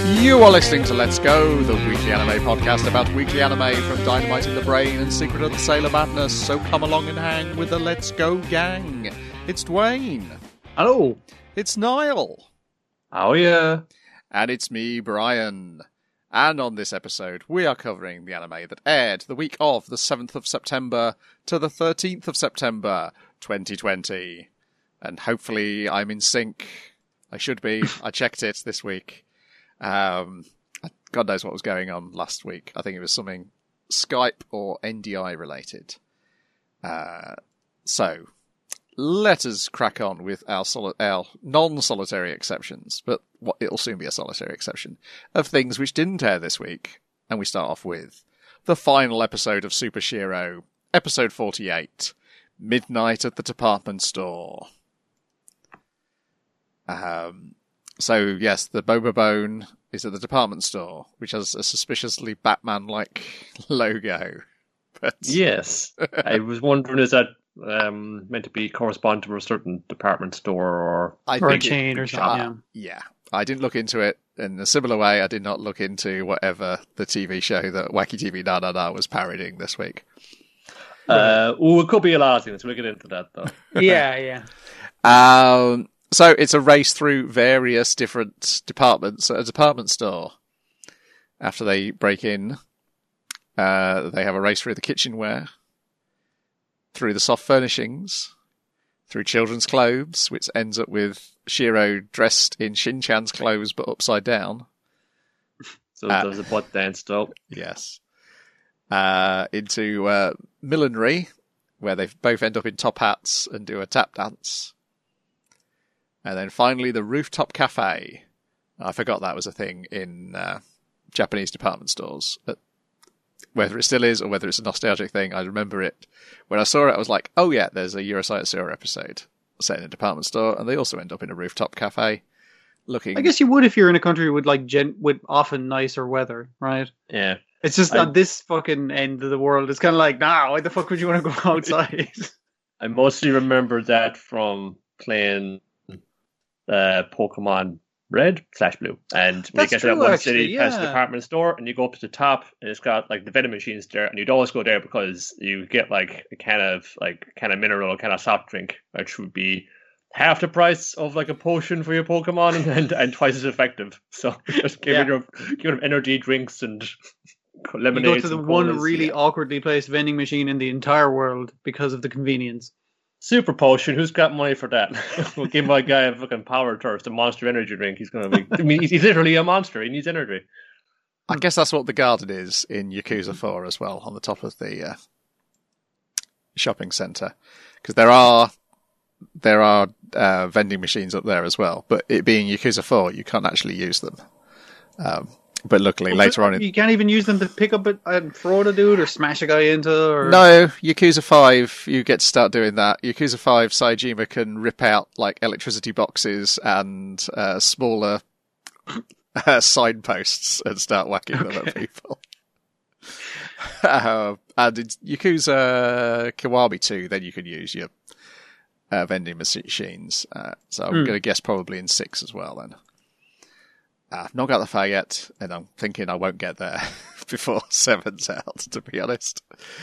You are listening to Let's Go, the weekly anime podcast about weekly anime from Dynamite in the Brain and Secret of the Sailor Madness. So come along and hang with the Let's Go gang. It's Dwayne. Hello. It's Niall. Oh yeah. And it's me, Brian. And on this episode, we are covering the anime that aired the week of the 7th of September to the 13th of September, 2020. And hopefully I'm in sync. I should be. I checked it this week. God knows what was going on last week. I think it was something Skype or NDI related. So let us crack on with our non-solitary exceptions, but it'll soon be a solitary exception, of things which didn't air this week. And we start off with the final episode of Super Shiro, episode 48, Midnight at the Department Store. So, yes, the Boba Bone is at the department store, which has a suspiciously Batman-like logo. But yes, I was wondering, is that meant to be correspond to a certain department store or a chain or something? Yeah, I didn't look into it in a similar way. I did not look into whatever the TV show that Wacky TV Na Na Na was parodying this week. It could be a lot of things. We'll get into that, though. Yeah. So it's a race through various different departments at a department store. After they break in, they have a race through the kitchenware, through the soft furnishings, through children's clothes, which ends up with Shiro dressed in Shin-chan's clothes but upside down. So there's a butt dance, though. Yes. Into millinery, where they both end up in top hats and do a tap dance. And then finally, the rooftop cafe. I forgot that was a thing in Japanese department stores. But whether it still is or whether it's a nostalgic thing, I remember it. When I saw it, I was like, oh yeah, there's a Euroscience Zero episode set in a department store, and they also end up in a rooftop cafe. Looking, I guess you would if you're in a country with with often nicer weather, right? Yeah. It's just on this fucking end of the world. It's kind of like, nah, why the fuck would you want to go outside? I mostly remember that from playing Pokemon Red/Blue, and when you get to that one city, past the department store, and you go up to the top, and it's got like the vending machines there, and you'd always go there because you get like a kind of mineral, kind of soft drink, which would be half the price of like a potion for your Pokemon, and twice as effective. So just give them energy drinks and lemonade. You go to the one really awkwardly placed vending machine in the entire world because of the convenience. Super potion. Who's got money for that? We'll give my guy a fucking power thirst, a monster energy drink. He's gonna be. I mean, he's literally a monster. He needs energy. I guess that's what the garden is in Yakuza 4 as well, on the top of the shopping centre, because there are vending machines up there as well. But it being Yakuza 4, you can't actually use them. But luckily, later on... You can't even use them to pick up and throw at a dude or smash a guy into? Or... No, Yakuza 5, you get to start doing that. Yakuza 5, Saejima can rip out like electricity boxes and smaller signposts and start whacking them at people. And in Yakuza Kiwami 2, then you can use your vending machines. So I'm going to guess probably in 6 as well then. I've not got the far yet, and I'm thinking I won't get there before 7's out, to be honest.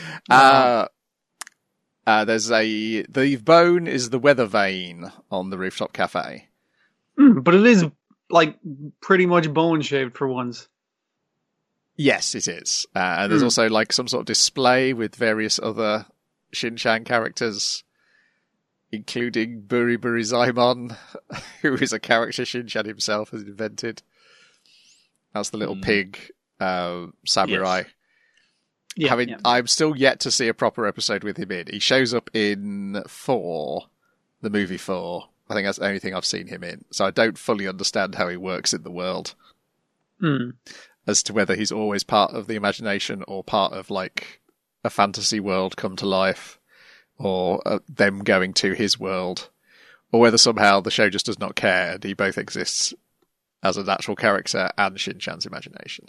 There's the bone is the weather vane on the rooftop cafe. But it is, like, pretty much bone-shaped for once. Yes, it is. And there's also, like, some sort of display with various other Shin-chan characters, including Buri Zaimon, who is a character Shin-chan himself has invented. That's the little pig samurai. Yes. I'm still yet to see a proper episode with him in. He shows up in 4, the movie 4. I think that's the only thing I've seen him in. So I don't fully understand how he works in the world. As to whether he's always part of the imagination or part of like a fantasy world come to life, or them going to his world, or whether somehow the show just does not care and he both exists as an actual character and Shin-chan's imagination.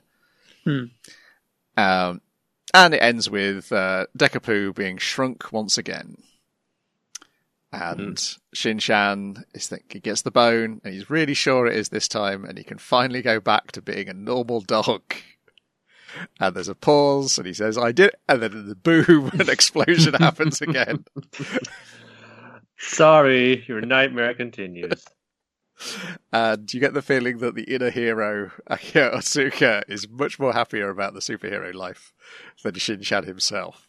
And it ends with Deku being shrunk once again. And Shin-chan he gets the bone, and he's really sure it is this time, and he can finally go back to being a normal dog. And there's a pause, and he says, "I did," and then the boom, an explosion happens again. Sorry, your nightmare continues. And you get the feeling that the inner hero, Akira Otsuka, is much more happier about the superhero life than Shin-chan himself.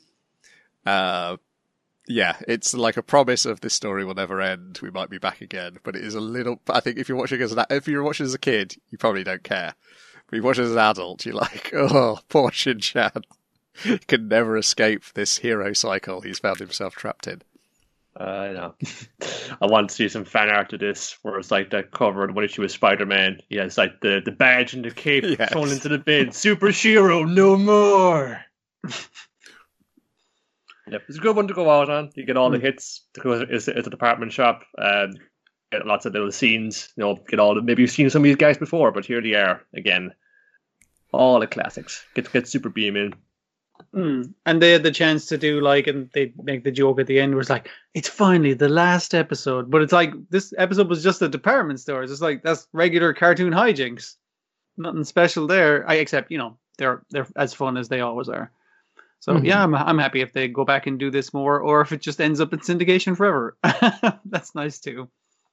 Yeah, it's like a promise of this story will never end. We might be back again, but it is a little. I think if you're watching as a kid, you probably don't care. But you watch it as an adult, you're like, oh, poor Shin-chan. He can never escape this hero cycle he's found himself trapped in. I know. I want to see some fan art of this, where it's like that cover of when she was Spider-Man. He has like the badge and the cape thrown into the bin. Super Shiro, no more. Yep, it's a good one to go out on. You get all the hits to go into the department shop. Get lots of little scenes. Get all the. Maybe you've seen some of these guys before, but here they are again. All the classics. Get Super Beam in. And they had the chance to do and they make the joke at the end where it's like, it's finally the last episode. But it's like, this episode was just the department stores. It's like, that's regular cartoon hijinks. Nothing special there. Except, they're as fun as they always are. So yeah, I'm happy if they go back and do this more, or if it just ends up in syndication forever. That's nice too.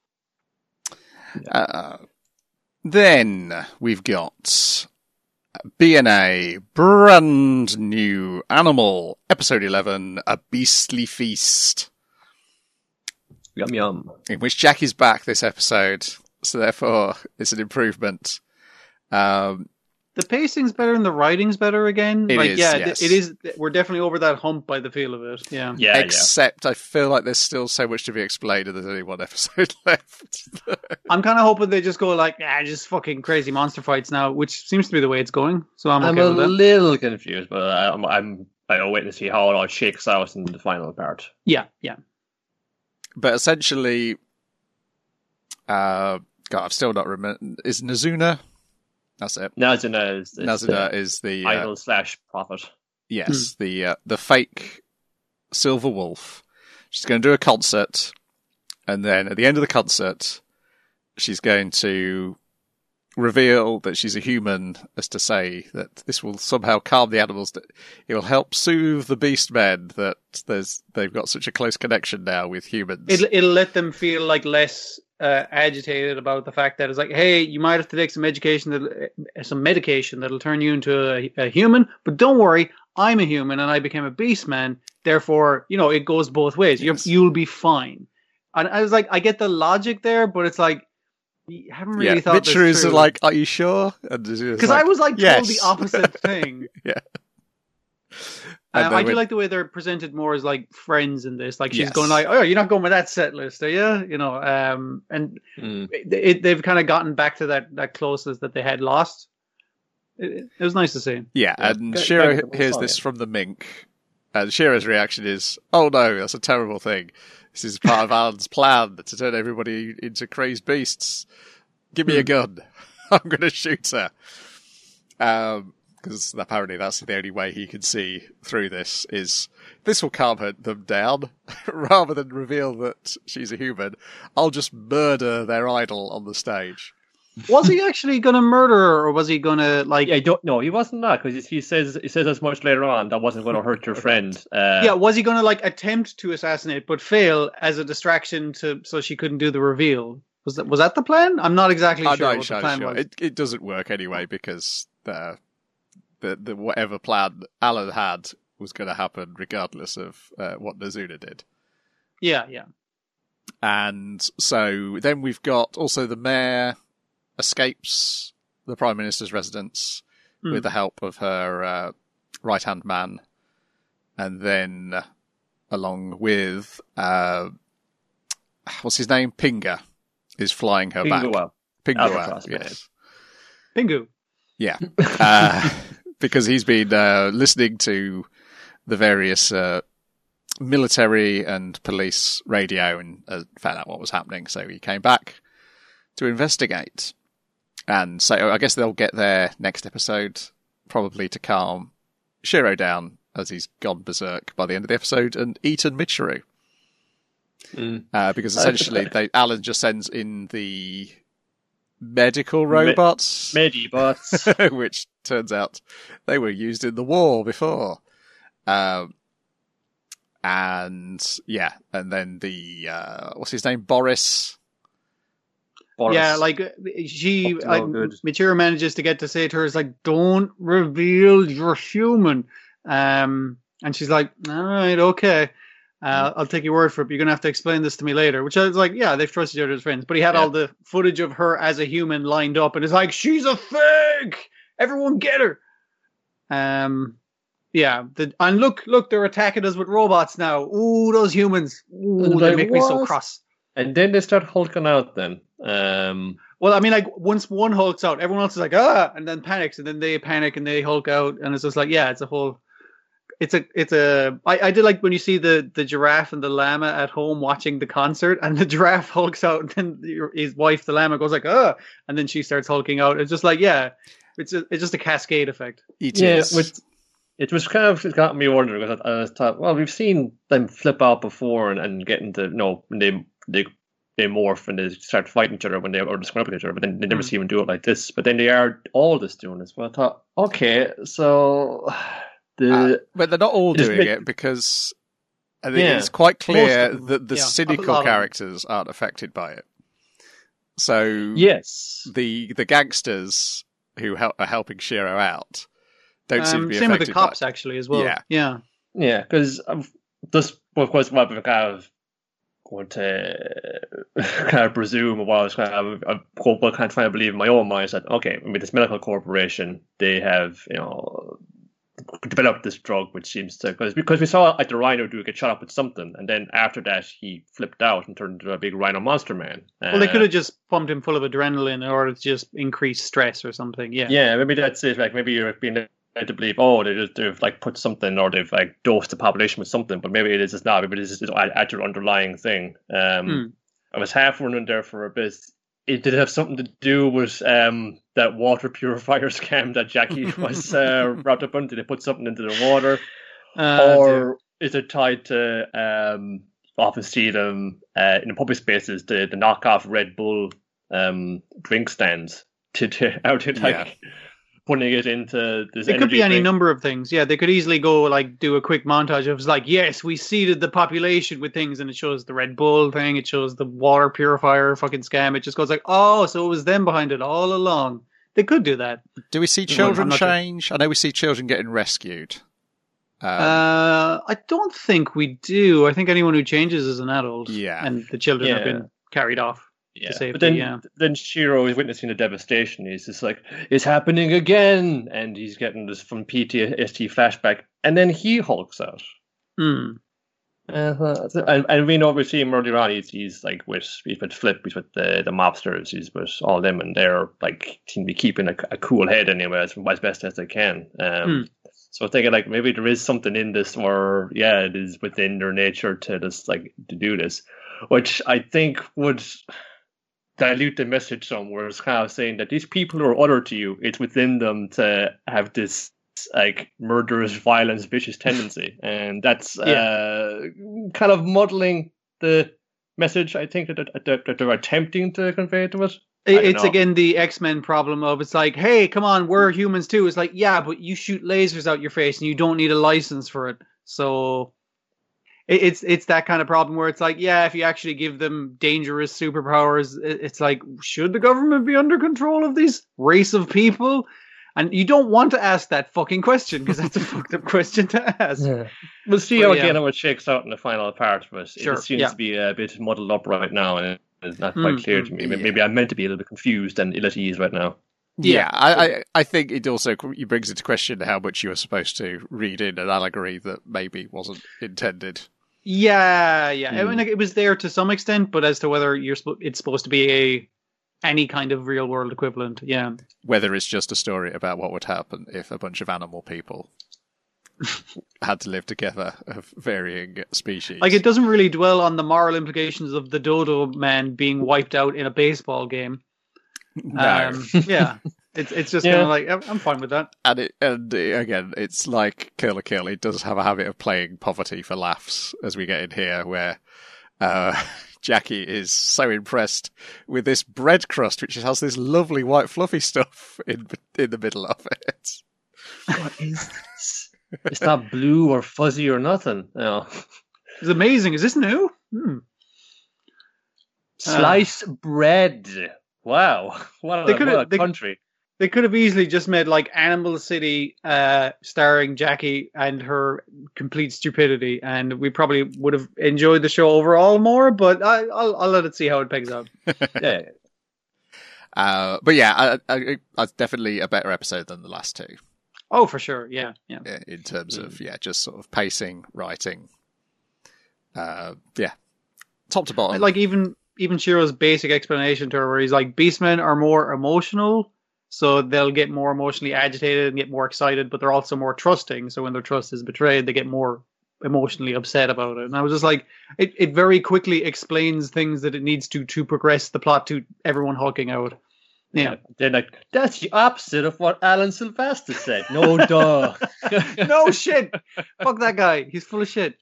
Then we've got B&A, brand new Animal, episode 11, A Beastly Feast. Yum yum. In which Jack is back this episode, so therefore it's an improvement. The pacing's better and the writing's better again. Yes. It is. We're definitely over that hump by the feel of it. Yeah. Except I feel like there's still so much to be explained and there's only one episode left. I'm kind of hoping they just go just fucking crazy monster fights now, which seems to be the way it's going. So I'm okay with that. A little confused, but I'm waiting to see how it all shakes out in the final part. Yeah. But essentially, I've still not remember. Is Nazuna? That's it. Nazuna is the idol / prophet. Yes, the fake Silver Wolf. She's going to do a concert, and then at the end of the concert, she's going to reveal that she's a human, as to say that this will somehow calm the animals. That it will help soothe the beast men. That they've got such a close connection now with humans. It'll let them feel less agitated about the fact that it's like, hey, you might have to take some medication that'll turn you into a human, but don't worry, I'm a human and I became a beast man. Therefore, it goes both ways. Yes. You'll be fine. And I was like, I get the logic there, but it's like, you haven't really thought this through. Mitchell is like, are you sure? Because I was told the opposite thing. Yeah. I do like the way they're presented more as friends in this. She's going oh, you're not going with that set list, are you? They've kind of gotten back to that closeness that they had lost. It was nice to see. Yeah, and Shiro hears this from the mink, and Shiro's reaction is, "Oh no, that's a terrible thing. This is part of Alan's plan to turn everybody into crazed beasts. Give me a gun. I'm going to shoot her." Because apparently that's the only way he can see through this will calm them down. Rather than reveal that she's a human, I'll just murder their idol on the stage. Was he actually going to murder her, or was he going to I don't know. He wasn't that, because he says as much later on that wasn't going to hurt your friend. Was he going to attempt to assassinate but fail as a distraction so she couldn't do the reveal? Was that the plan? I'm not exactly sure what the plan was. It doesn't work anyway, because the whatever plan Alan had was going to happen regardless of what Nazuna did. Yeah. And so then we've got also the mayor escapes the Prime Minister's residence with the help of her right-hand man. And then along with, what's his name? Pinga is flying her back. Pingu, yes. Pingu. Yeah. Because he's been listening to the various military and police radio and found out what was happening. So he came back to investigate. And so I guess they'll get there next episode, probably to calm Shiro down as he's gone berserk by the end of the episode and eaten Michiru. Because essentially Alan just sends in the medical robots. Medibots. Which turns out they were used in the war before. And then the, what's his name? Boris. Yeah, like Michiru manages to get to say to her, "Is like, don't reveal you're human." And she's like, "All right, okay, I'll take your word for it. But you're gonna have to explain this to me later." Which I was like, "Yeah, they've trusted each other as friends." But he had all the footage of her as a human lined up, and it's like, "She's a fake. Everyone get her." Yeah, and look, they're attacking us with robots now. Ooh, those humans. Ooh, they make me so cross. And then they start hulking out then. Well, I mean, like, once one hulks out, everyone else is like, ah, and then panics, and then they panic and they hulk out, and it's just like, yeah, I did like when you see the giraffe and the llama at home watching the concert, and the giraffe hulks out, and then his wife, the llama, goes like, ah, and then she starts hulking out. It's just like, yeah, it's just a cascade effect. It was kind of got me wondering, because I thought, well, we've seen them flip out before and get into, they morph and they start fighting each other or they square up with each other, but then they never see them do it like this. But then they are all just doing this. Well, I thought, okay, so but they're not all doing it, because I think it's quite clear that the cynical characters aren't affected by it. So yes, the gangsters who are helping Shiro out don't seem to be affected. Same with the cops, actually, as well. Yeah, because this, of course, what we've kind of going to kind of presume, what I was kind of trying to believe in my own mind, is that, okay, I mean, this medical corporation, they have, developed this drug, which seems to, because we saw like the Rhino get shot up with something, and then after that he flipped out and turned into a big Rhino monster man. Well, they could have just pumped him full of adrenaline in order to just increase stress or something. Yeah, maybe that's it. Like, maybe you're being led to believe, they've like put something, or they've like dosed the population with something, but maybe it is just not. Maybe this is an actual underlying thing. I was half running there for a bit. It did have something to do with that water purifier scam that Jackie was wrapped up in. Did they put something into the water? Or is it tied to, often see them in the public spaces, the knockoff Red Bull drink stands putting it into this. It could be any number of things. Yeah, they could easily go like do a quick montage of like, yes, we seeded the population with things, and it shows the Red Bull thing, it shows the water purifier fucking scam. It just goes like, oh, so it was them behind it all along. They could do that. Do we see children change? Sure. I know we see children getting rescued. I don't think we do. I think anyone who changes is an adult. Yeah, and the children have been carried off. Yeah, but then Shiro is witnessing the devastation. He's just like, it's happening again, and he's getting this from PTSD flashback, and then he hulks out. And we know we see him earlier on. He's like with Flip, he's with the mobsters, he's with all them, and they're like seem to be keeping a cool head anyway, as best as they can. So I'm thinking like maybe there is something in this where it is within their nature to just like to do this, which I think would dilute the message somewhere. It's kind of saying that these people who are other to you, it's within them to have this like murderous, violence, vicious tendency, and that's kind of muddling the message. I think that they're attempting to convey to us. It's again the X-Men problem of, it's like, hey, come on, we're humans too. It's like, yeah, but you shoot lasers out your face and you don't need a license for it. So it's that kind of problem where it's like, yeah, if you actually give them dangerous superpowers, it's like, should the government be under control of these race of people? And you don't want to ask that fucking question, because that's a fucked up question to ask. Yeah. We'll see how it shakes out in the final part, but it seems to be a bit muddled up right now, and it's not quite clear to me. Maybe I'm meant to be a little bit confused and ill at ease right now. Yeah, I think it also brings into question how much you are supposed to read in an allegory that maybe wasn't intended. Yeah. I mean, like, it was there to some extent, but as to whether it's supposed to be any kind of real world equivalent, whether it's just a story about what would happen if a bunch of animal people had to live together of varying species. Like, it doesn't really dwell on the moral implications of the Dodo Man being wiped out in a baseball game. No. It's just kind of like, I'm fine with that. And again, it's like Kill la Kill. It does have a habit of playing poverty for laughs, as we get in here, where Jackie is so impressed with this bread crust, which has this lovely white fluffy stuff in the middle of it. What is this? It's not blue or fuzzy or nothing. No. It's amazing. Is this new? Sliced bread. Wow. What a country. They could have easily just made like Animal City starring Jackie and her complete stupidity, and we probably would have enjoyed the show overall more, but I'll let it see how it pegs out. Yeah. But yeah, it's definitely a better episode than the last two. Oh, for sure. Yeah. In terms of, just sort of pacing, writing. Top to bottom. Like even Shiro's basic explanation to her where he's like, Beastmen are more emotional, so they'll get more emotionally agitated and get more excited, but they're also more trusting. So when their trust is betrayed, they get more emotionally upset about it. And I was just like, it very quickly explains things that it needs to progress the plot to everyone hulking out. Yeah. They're like, that's the opposite of what Alan Sylvester said. No, duh. No shit. Fuck that guy. He's full of shit.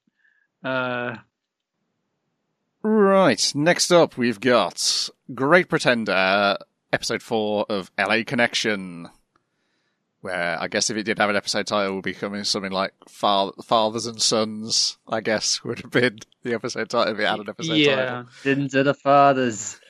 Right. Next up, we've got Great Pretender, episode 4 of LA Connection. Where I guess if it did have an episode title, it would be something like Fathers and Sons, I guess, would have been the episode title if it had an episode title. Sins of the Fathers.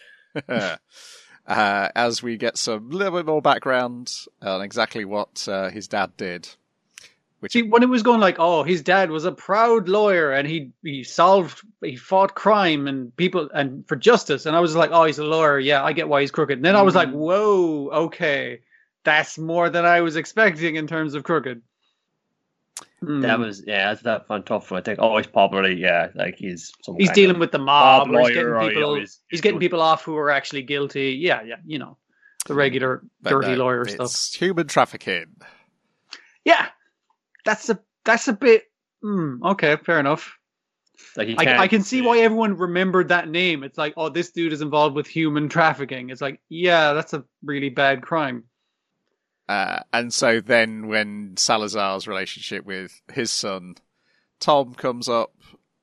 As we get some little bit more background on exactly what his dad did. See, when it was going like, oh, his dad was a proud lawyer and he fought crime and people and for justice, and I was like, oh, he's a lawyer, yeah, I get why he's crooked. And then I was like, whoa, okay, that's more than I was expecting in terms of crooked. That's that fun tough one. I think, he's probably, like he's dealing with the mob, or he's getting people off who are actually guilty. Yeah, the regular dirty lawyer stuff. It's human trafficking. Yeah. That's a bit okay, fair enough. Like I can see why everyone remembered that name. It's like, oh, this dude is involved with human trafficking. It's like, yeah, that's a really bad crime. And so then when Salazar's relationship with his son Tom comes up,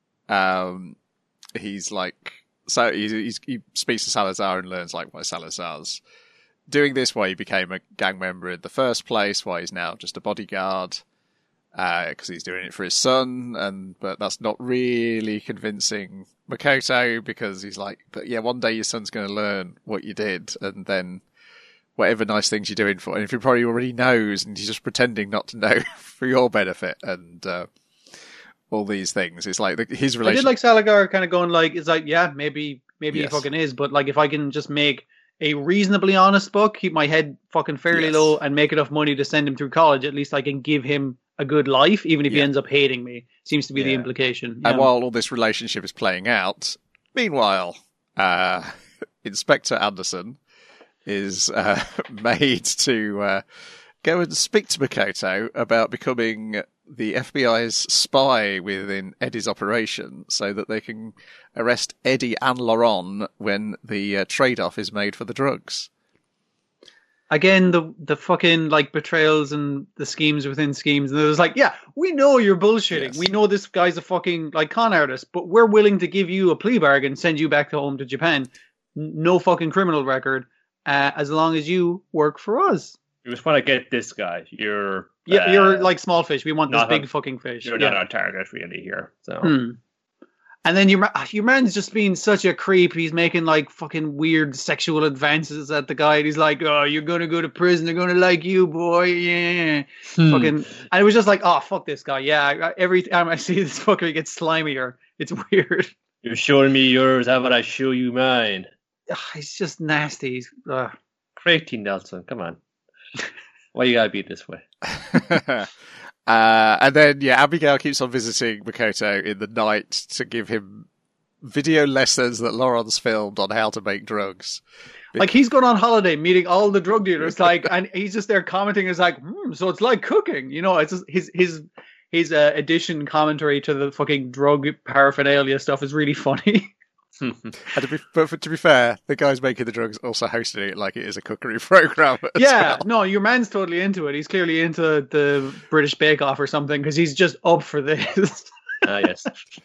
he's like, so he speaks to Salazar and learns like why Salazar's doing this, why he became a gang member in the first place, why he's now just a bodyguard. Because he's doing it for his son, but that's not really convincing Makoto, because he's like, but yeah, one day your son's going to learn what you did, and then whatever nice things you're doing for him, if he probably already knows, and he's just pretending not to know for your benefit, and all these things. It's like his relationship. I did like Salazar kind of going like, it's like, yeah, maybe he fucking is, but like if I can just make a reasonably honest book, keep my head fucking fairly low, and make enough money to send him through college, at least I can give him a good life, even if he ends up hating me. Seems to be the implication. And while all this relationship is playing out, meanwhile, Inspector Anderson is made to go and speak to Makoto about becoming the FBI's spy within Eddie's operation, so that they can arrest Eddie and Laurent when the trade-off is made for the drugs. Again, the fucking like betrayals and the schemes within schemes, and it was like, yeah, we know you're bullshitting. Yes. We know this guy's a fucking like con artist, but we're willing to give you a plea bargain, send you back home to Japan, no fucking criminal record, as long as you work for us. You just want to get this guy. You're like small fish. We want this big fucking fish. You're not our target really here. So. And then your man's just being such a creep. He's making like fucking weird sexual advances at the guy. And he's like, "Oh, you're gonna go to prison. They're gonna like you, boy." Yeah, fucking. And it was just like, "Oh, fuck this guy." Yeah, every time I see this fucker, he gets slimier. It's weird. You're showing me yours. How about I show you mine? He's just nasty. Creatine Nelson, come on. Why you gotta be this way? And then, Abigail keeps on visiting Makoto in the night to give him video lessons that Laurent's filmed on how to make drugs. Like, he's going on holiday, meeting all the drug dealers, like, and he's just there commenting, it's like, so it's like cooking, it's just his addition commentary to the fucking drug paraphernalia stuff is really funny. But to be fair, the guys making the drugs also hosting it like it is a cookery program. No, your man's totally into it. He's clearly into the British Bake Off or something, because he's just up for this. Yes.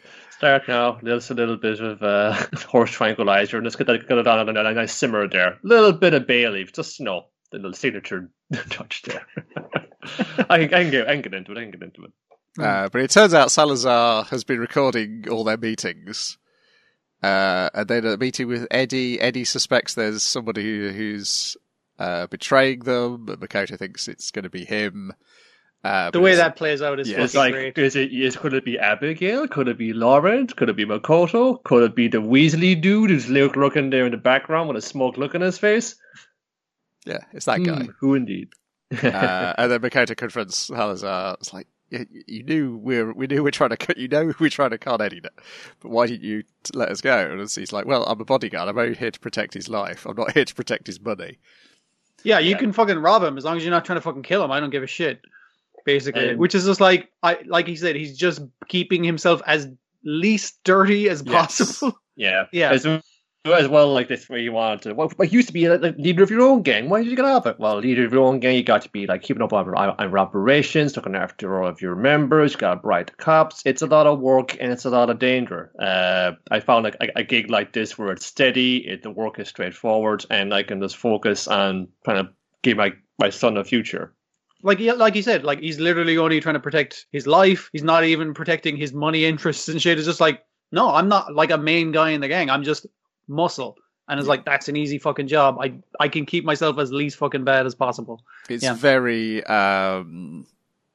Start now. Just a little bit of horse tranquilizer, and let's get it on a nice simmer there. A little bit of bay leaf, just the little signature touch there. I can get into it. But it turns out Salazar has been recording all their meetings. And then at a meeting with Eddie, Eddie suspects there's somebody who's betraying them, but Makoto thinks it's going to be him. The way that plays out is fucking great. Could it be Abigail? Could it be Laurent? Could it be Makoto? Could it be the Weasley dude who's looking there in the background with a smug look on his face? Yeah, it's that guy. Who indeed? And then Makoto confronts Salazar. It's like, you knew we're trying to con Eddie, but why didn't you let us go? And he's like, well, I'm a bodyguard. I'm only here to protect his life. I'm not here to protect his money. Yeah, you can fucking rob him as long as you're not trying to fucking kill him. I don't give a shit. Basically, which is just like he said, he's just keeping himself as least dirty as possible. Yeah. As well, like this, where you want to. Well, it used to be like leader of your own gang. Why did you get off it? Well, leader of your own gang, you got to be like keeping up on operations, looking after all of your members. You got to bribe the cops. It's a lot of work and it's a lot of danger. I found like a gig like this where it's steady, the work is straightforward, and I can just focus on trying to give my son a future. Like you said, like he's literally only trying to protect his life. He's not even protecting his money interests and shit. It's just like, no, I'm not like a main guy in the gang. I'm just muscle. And it's like, that's an easy fucking job. I can keep myself as least fucking bad as possible. It's very God,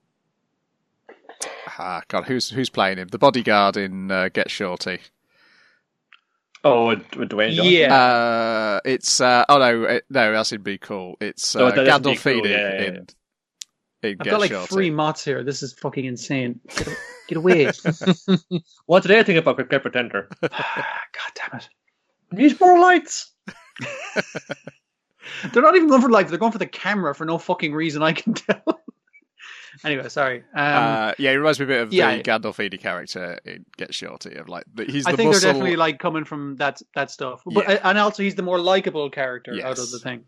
who's playing him? The bodyguard in Get Shorty. Oh, with Dwayne Johnson? Yeah. It's no, that's in Be Cool. It's Gandolfini in I've got like Shorty. 3 mods here. This is fucking insane. Get away. What did I think about Great Pretender? God damn it. Need more lights. They're not even going for lights. They're going for the camera for no fucking reason I can tell. Anyway, sorry. It reminds me a bit of the Gandolfini character in Get Shorty. Of like, I think they're definitely like coming from that stuff. But, and also he's the more likable character out of the thing.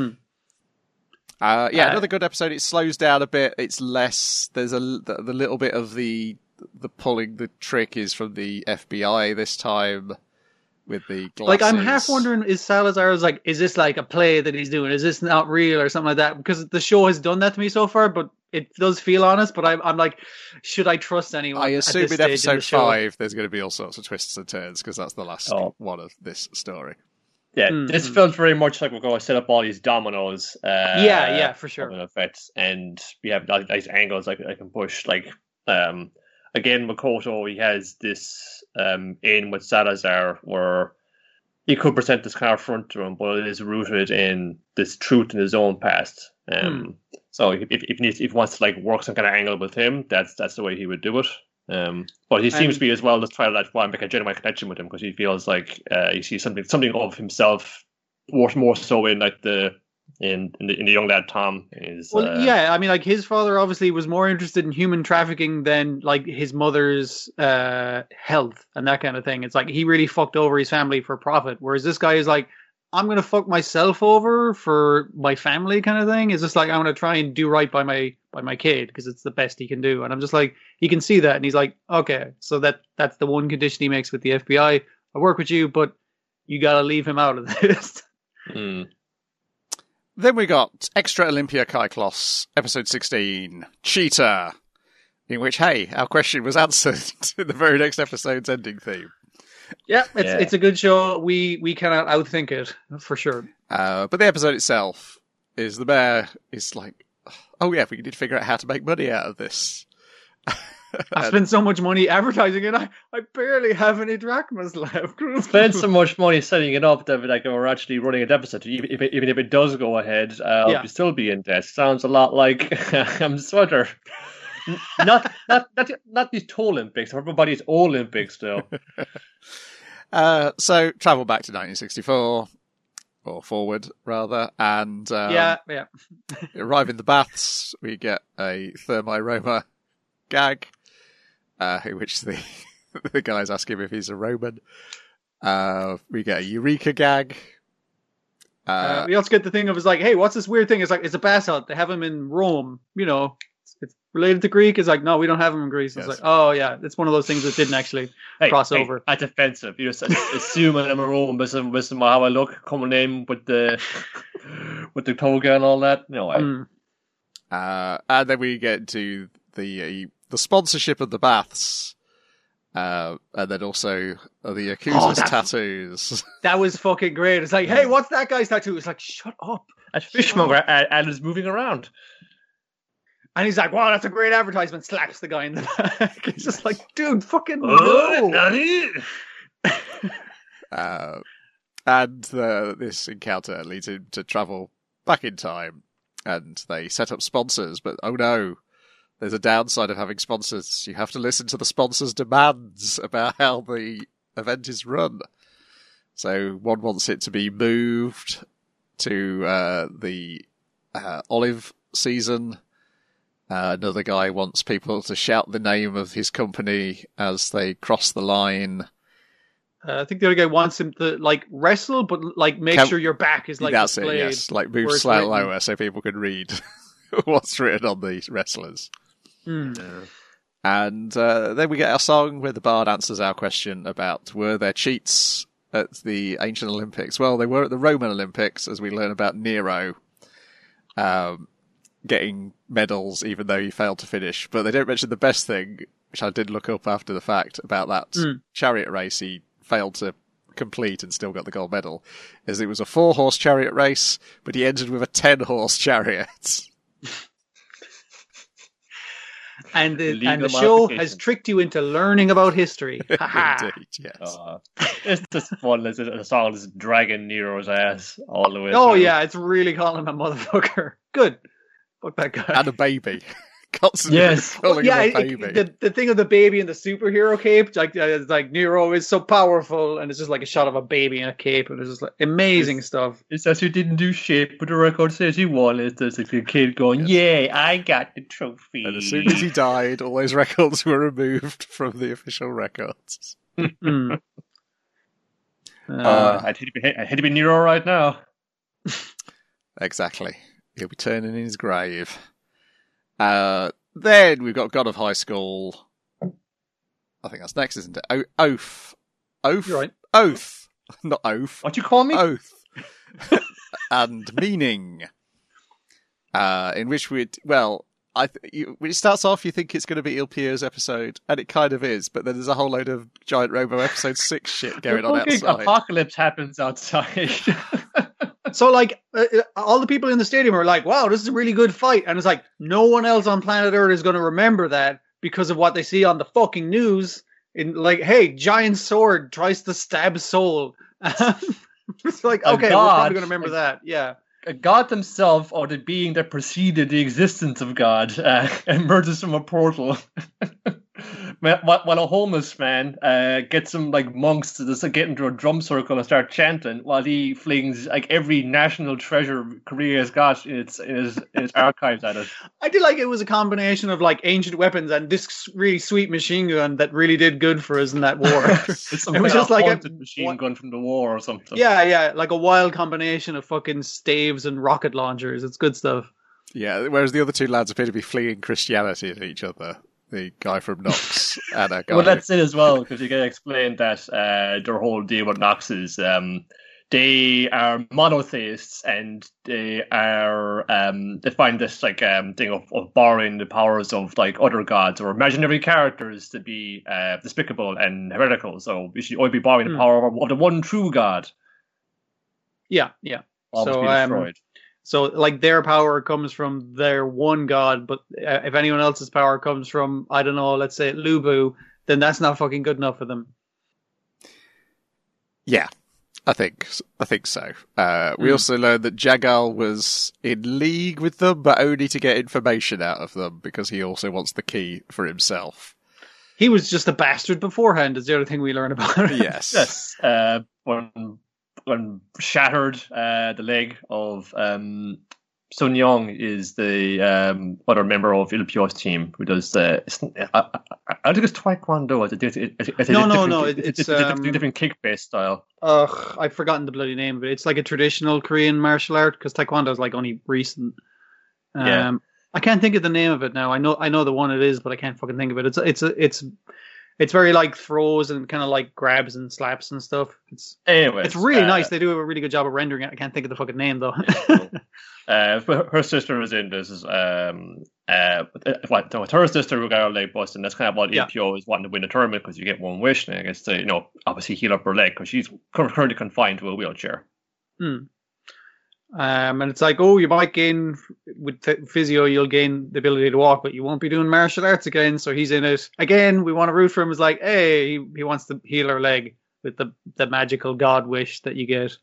Another good episode. It slows down a bit. It's less. There's the little bit of the pulling the trick is from the FBI this time with the glasses. Like I'm half wondering, is this like a play that he's doing? Is this not real or something like that? Because the show has done that to me so far, but it does feel honest. But I'm like, should I trust anyone? I assume in episode 5 there's going to be all sorts of twists and turns because that's the last one of this story. Yeah, this felt very much like we're going to set up all these dominoes. For sure. Effects, and we have these angles I can push. Like, again, Makoto, he has this in with Salazar where he could present this kind of front to him, but it is rooted in this truth in his own past. So if he wants to like work some kind of angle with him, that's the way he would do it. But he seems to be as well just trying to make a genuine connection with him because he feels like he sees something of himself more so in like the young lad Tom is. I mean, like his father obviously was more interested in human trafficking than like his mother's health and that kind of thing. It's like he really fucked over his family for profit, whereas this guy is like, I'm going to fuck myself over for my family kind of thing. It's just like, I'm going to try and do right by my kid because it's the best he can do. And I'm just like, he can see that. And he's like, okay, so that's the one condition he makes with the FBI. I work with you, but you got to leave him out of this. Then we got Extra Olympia Kyklos, episode 16, Cheetah, in which, hey, our question was answered in the very next episode's ending theme. Yeah, it's a good show. We cannot outthink it, for sure. But the episode itself is the mayor is like, oh yeah, we need to figure out how to make money out of this. I spent so much money advertising it, I barely have any drachmas left. Spent so much money setting it up that like we're actually running a deficit. Even if it does go ahead, I'll still be in debt. Sounds a lot like I'm Sweater. not these tall Olympics. Everybody's Olympics still. So travel back to 1964, or forward rather, and arrive in the baths. We get a Thermi-Roma gag, in which the guys ask him if he's a Roman. We get a Eureka gag. We also get the thing of it's like, hey, what's this weird thing? It's like it's a bath hut. They have him in Rome, you know. it's related to Greek. It's like, no, we don't have them in Greece. Yes. It's like, oh yeah, it's one of those things that didn't actually cross over. That's offensive. You're assuming I'm a Roman with how I look coming in with the toga and all that. No way. And then we get to the sponsorship of the baths. And then also the Yakuza's tattoos. That was fucking great. It's like, hey, what's that guy's tattoo? It's like, shut up. A fishmonger and is moving around. And he's like, wow, that's a great advertisement. Slaps the guy in the back. It's just like, dude, fucking no. And this encounter leads him to travel back in time. And they set up sponsors, but oh no. There's a downside of having sponsors. You have to listen to the sponsors' demands about how the event is run. So one wants it to be moved to the olive season. Another guy wants people to shout the name of his company as they cross the line. I think the other guy wants him to wrestle, but make sure your back is that's displayed. It, yes. Move slightly lower so people can read what's written on the wrestlers. And then we get our song where the bard answers our question about were there cheats at the ancient Olympics. Well, they were at the Roman Olympics, as we learn about Nero getting medals even though he failed to finish. But they don't mention the best thing, which I did look up after the fact, about that chariot race he failed to complete and still got the gold medal, is it was a 4-horse chariot race, but he entered with a 10-horse chariot. And the show has tricked you into learning about history. Indeed, yes. It's just fun. The song is dragging Nero's ass all the way through. Oh, yeah, it's really calling him a motherfucker. Good. Fuck that guy. And a baby. Constantly calling him a baby. The thing of the baby in the superhero cape, it's like Nero is so powerful, and it's just like a shot of a baby in a cape, and it's just like amazing stuff. It says you didn't do shit, but the record says you won. It's just like a kid going, "Yay, I got the trophy!" And as soon as he died, all those records were removed from the official records. I hate to be Nero right now. Exactly. He'll be turning in his grave. Then we've got God of High School. I think that's next, isn't it? Oath. Oath? You're right. Oath. Not oath. What you call me? Oath. And meaning. In which when it starts off, you think it's going to be Il Piero's episode, and it kind of is, but then there's a whole load of Giant Robo episode 6 shit going on outside. Apocalypse happens outside. So, all the people in the stadium are like, wow, this is a really good fight. And it's like, no one else on planet Earth is going to remember that because of what they see on the fucking news. Hey, giant sword tries to stab soul. It's like, okay, we're probably going to remember that. Yeah. God himself, or the being that preceded the existence of God, emerges from a portal. While a homeless man gets some monks to just get into a drum circle and start chanting, while he flings every national treasure Korea has got in its archives at it. I did it was a combination of ancient weapons and this really sweet machine gun that really did good for us in that war. It was just like a machine gun from the war or something. Yeah, like a wild combination of fucking staves and rocket launchers. It's good stuff. Yeah, whereas the other two lads appear to be fleeing Christianity at each other. The guy from Nox and a guy. Well, that's it as well, because you get explained that their whole deal with Nox is they are monotheists, and they are they find this thing of borrowing the powers of other gods or imaginary characters to be despicable and heretical. So we should only be borrowing the power of the one true God. Yeah. Almost be destroyed. So, their power comes from their one god, but if anyone else's power comes from, I don't know, let's say Lubu, then that's not fucking good enough for them. Yeah, I think so. We also learned that Jagal was in league with them, but only to get information out of them, because he also wants the key for himself. He was just a bastard beforehand, is the other thing we learn about him. Yes. When shattered the leg of Sun Young is the other member of Il Pio's team who does I think it's Taekwondo. It's a different kick-based style. I've forgotten the bloody name, but it's like a traditional Korean martial art because Taekwondo is only recent. Yeah. I can't think of the name of it now. I know the one it is, but I can't fucking think of it. It's very like throws and kind of like grabs and slaps and stuff. It's really nice. They do a really good job of rendering it. I can't think of the fucking name though. Her sister was in this. Her sister who got her leg busted, and that's kind of what EPO is wanting to win a tournament because you get one wish, and I guess to obviously heal up her leg because she's currently confined to a wheelchair. And it's like, oh, you might gain with physio, you'll gain the ability to walk, but you won't be doing martial arts again. So he's in it again. We want to root for him. It's like, hey, he wants to heal her leg with the magical god wish that you get.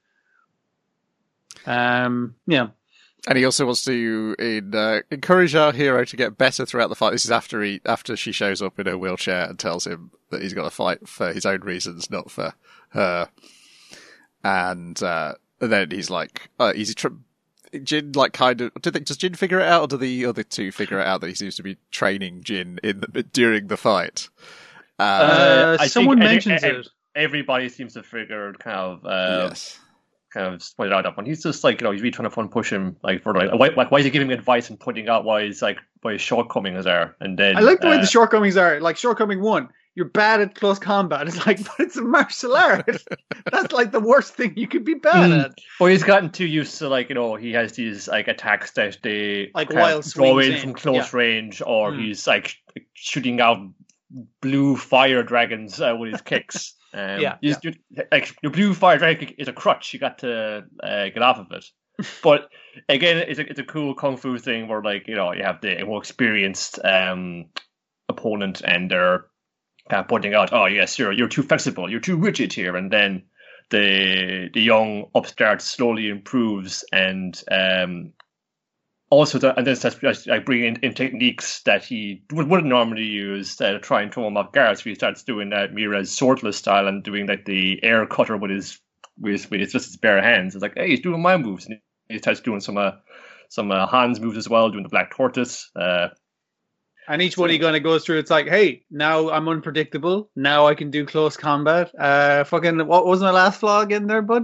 Yeah. And he also wants to encourage our hero to get better throughout the fight. This is after she shows up in her wheelchair and tells him that he's got to fight for his own reasons, not for her. And then he's like, Jin like kind of, does Jin figure it out, or do the other two figure it out that he seems to be training Jin during the fight? Someone mentions it. Everybody seems to figure kind of split it out up, and he's just like, he's really trying to push him like for why is he giving him advice and pointing out why his shortcomings are, and then I like the way the shortcomings are. Like shortcoming 1, you're bad at close combat. It's like, but it's a martial art. That's like the worst thing you could be bad at. Well, he's gotten too used to he has these like attacks that they like wild throw in from close range, or he's like shooting out blue fire dragons with his kicks. Your blue fire dragon kick is a crutch. You got to get off of it. But again, it's a cool kung fu thing where you have the more experienced opponent, and they're pointing out, oh yes, you're too flexible, you're too rigid here, and then the young upstart slowly improves, and also then starts bringing in techniques that he wouldn't normally use to try and throw him off guard. So he starts doing that Mira's swordless style and doing like the air cutter with his bare hands. It's like, hey, he's doing my moves, and he starts doing some Hans moves as well, doing the black tortoise. And each one he kind of goes through, it's like, hey, now I'm unpredictable. Now I can do close combat. What was my last flaw again there, bud?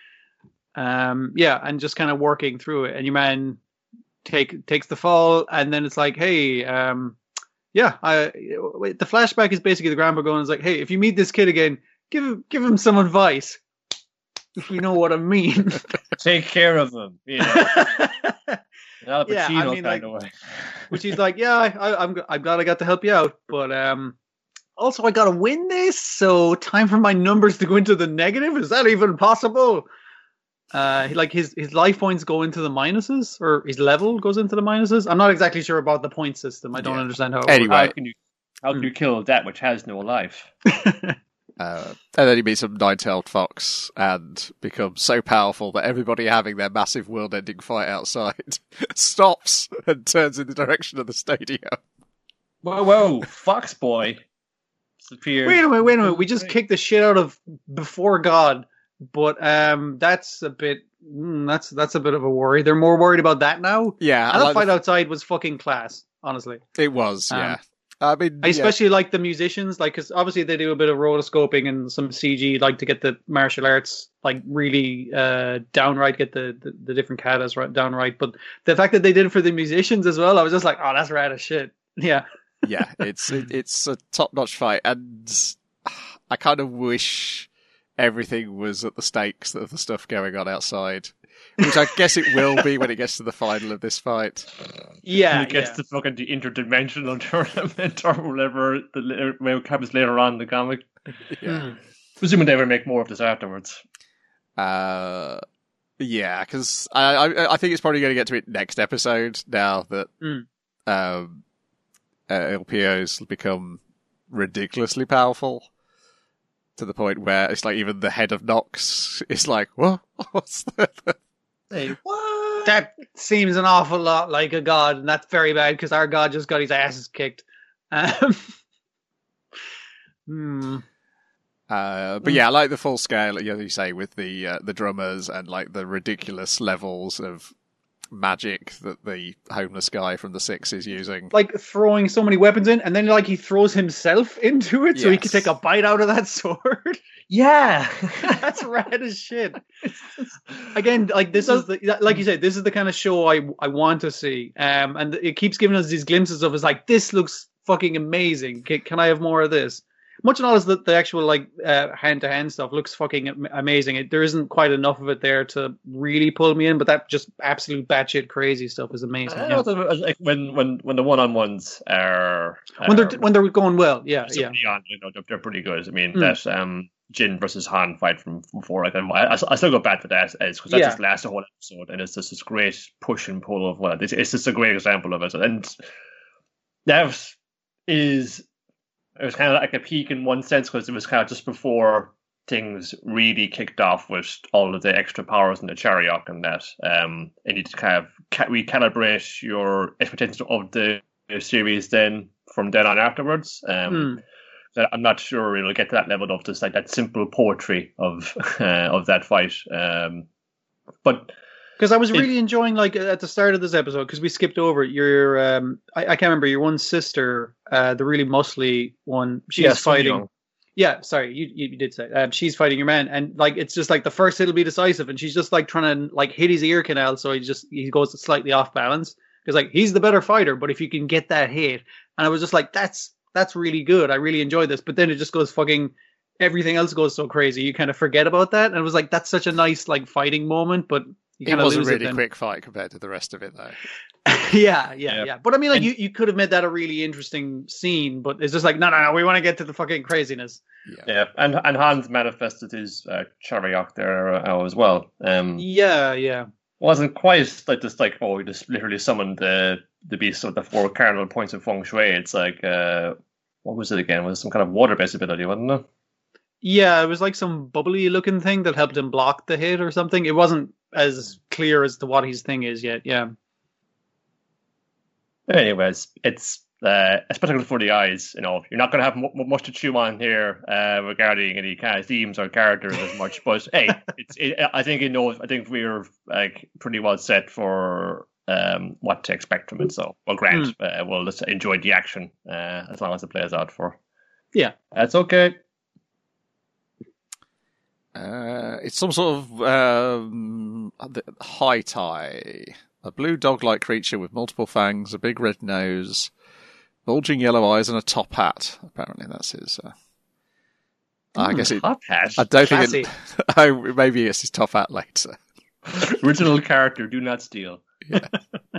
And just kind of working through it. And your man takes the fall, and then it's like, hey, the flashback is basically the grandpa going, it's like, hey, if you meet this kid again, give him some advice. If you know what I mean. Take care of him. Al Pacino kind of way. Which he's like, I'm glad I got to help you out, but also I got to win this, so time for my numbers to go into the negative. Is that even possible? His life points go into the minuses, or his level goes into the minuses. I'm not exactly sure about the point system. I don't understand how. Anyway, how can you kill that which has no life? And then he meets some nine-tailed fox and becomes so powerful that everybody having their massive world-ending fight outside stops and turns in the direction of the stadium. Whoa, fox boy! Wait a minute! We just kicked the shit out of before God, but that's a bit that's a bit of a worry. They're more worried about that now. Yeah, and the fight outside was fucking class. Honestly, it was. Yeah. I especially like the musicians, because obviously they do a bit of rotoscoping and some CG, to get the martial arts really downright, get the different katas right downright. But the fact that they did it for the musicians as well, I was just like, oh, that's rad as shit. Yeah, yeah, it's a top-notch fight, and I kind of wish everything was at the stakes of the stuff going on outside. Which I guess it will be when it gets to the final of this fight. Yeah, when it gets to fucking the interdimensional tournament or whatever happens later on in the comic. Yeah. Presuming they ever make more of this afterwards. Yeah, because I think it's probably going to get to it next episode now that LPO's become ridiculously powerful. To the point where it's like even the head of Nox is like, what? What's that? Hey, what? That seems an awful lot like a god, and that's very bad because our god just got his asses kicked. But yeah, I like the full scale, as you say, with the drummers and the ridiculous levels of magic that the homeless guy from the Six is using. Throwing so many weapons in, and then he throws himself into it so he can take a bite out of that sword. Yeah, that's rad as shit. Again, like this is like you said, this is the kind of show I want to see. And it keeps giving us these glimpses of it's like this looks fucking amazing. Can I have more of this? Much and all as the actual like hand-to-hand stuff looks fucking amazing. There isn't quite enough of it there to really pull me in, but that just absolute batshit crazy stuff is amazing. I know, like when the one-on-ones are when they're going well, yeah. On, they're pretty good. I mean that Jin versus Han fight from before, like I still go back to that because that just lasts a whole episode, and it's just this great push and pull of it's just a great example of it, and that is. It was kind of like a peak in one sense because it was kind of just before things really kicked off with all of the extra powers in the Chariot and that. And you need to kind of recalibrate your expectations of the series then from then on afterwards. I'm not sure it'll get to that level of just like that simple poetry of that fight. But because I was really enjoying, like, at the start of this episode, because we skipped over your, I can't remember, your one sister, the really muscly one, she's fighting. Young. Yeah, sorry, you did say. She's fighting your man, and, like, it's just, like, the first hit will be decisive, and she's just, like, trying to, like, hit his ear canal, so he goes slightly off balance. Because, like, he's the better fighter, but if you can get that hit, and I was just like, that's really good, I really enjoyed this, but then it just goes fucking, everything else goes so crazy, you kind of forget about that, and it was like, that's such a nice, like, fighting moment, but... It was a really quick fight compared to the rest of it, though. Yeah. But I mean, like, you could have made that a really interesting scene, but it's just like, no, we want to get to the fucking craziness. Yeah. And Hans manifested his Chariot there as well. Yeah. Wasn't quite like this, like, he just literally summoned the beast of the 4 cardinal points of feng shui. It's like, what was it again? It was some kind of water-based ability, wasn't it? Yeah, it was like some bubbly looking thing that helped him block the hit or something. It wasn't as clear as to what his thing is yet, yeah. Anyways, it's a spectacle for the eyes. You know, you're not going to have much to chew on here regarding any kind of themes or characters as much. But hey, I think we're like pretty well set for what to expect from it. So, well, Grant, we'll just enjoy the action as long as it plays out for. Yeah, that's okay. It's some sort of high tie. A blue dog-like creature with multiple fangs, a big red nose, bulging yellow eyes, and a top hat. Apparently, that's his. I guess top hat. I don't think it. Maybe it's his top hat later. Original character, do not steal. Yeah.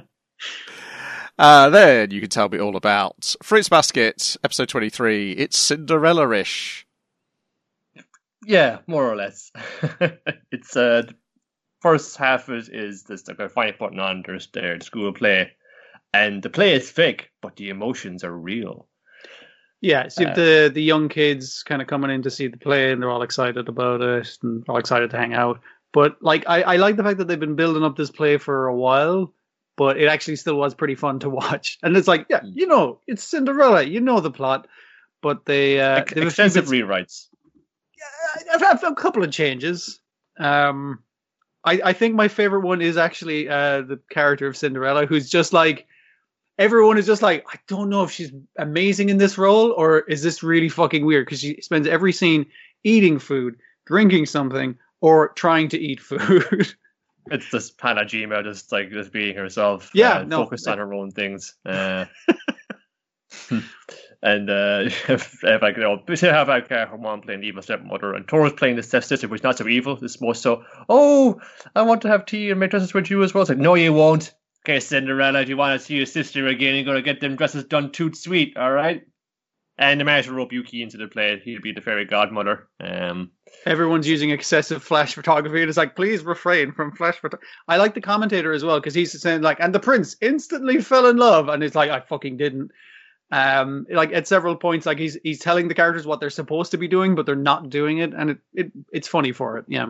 Then you can tell me all about Fruits Basket, episode 23. It's Cinderella-ish. Yeah, more or less. It's first half is this they're finally putting on their school play, and the play is fake, but the emotions are real. Yeah, so the young kids kind of coming in to see the play, and they're all excited about it, and all excited to hang out. But like, I like the fact that they've been building up this play for a while, but it actually still was pretty fun to watch. And it's like, yeah, it's Cinderella, the plot, but they extensive rewrites. I've had a couple of changes. I think my favorite one is actually the character of Cinderella, who's just like, everyone is just like, I don't know if she's amazing in this role, or is this really fucking weird? Because she spends every scene eating food, drinking something, or trying to eat food. It's just Panajima just being herself. Focused on her own things. And if like have like her mom playing the evil stepmother, and Tora's playing the stepsister, which is not so evil. It's more so, I want to have tea and make dresses with you as well. It's like, no, you won't. Okay, Cinderella, if you want to see your sister again, you're going to get them dresses done toot sweet, all right? And the man should rope Yuki into the play. He'll be the fairy godmother. Everyone's using excessive flash photography, and it's like, please refrain from flash photography. I like the commentator as well, because he's saying like, and the prince instantly fell in love, and it's like, I fucking didn't. Like at several points, like he's telling the characters what they're supposed to be doing, but they're not doing it, and it's funny for it. Yeah.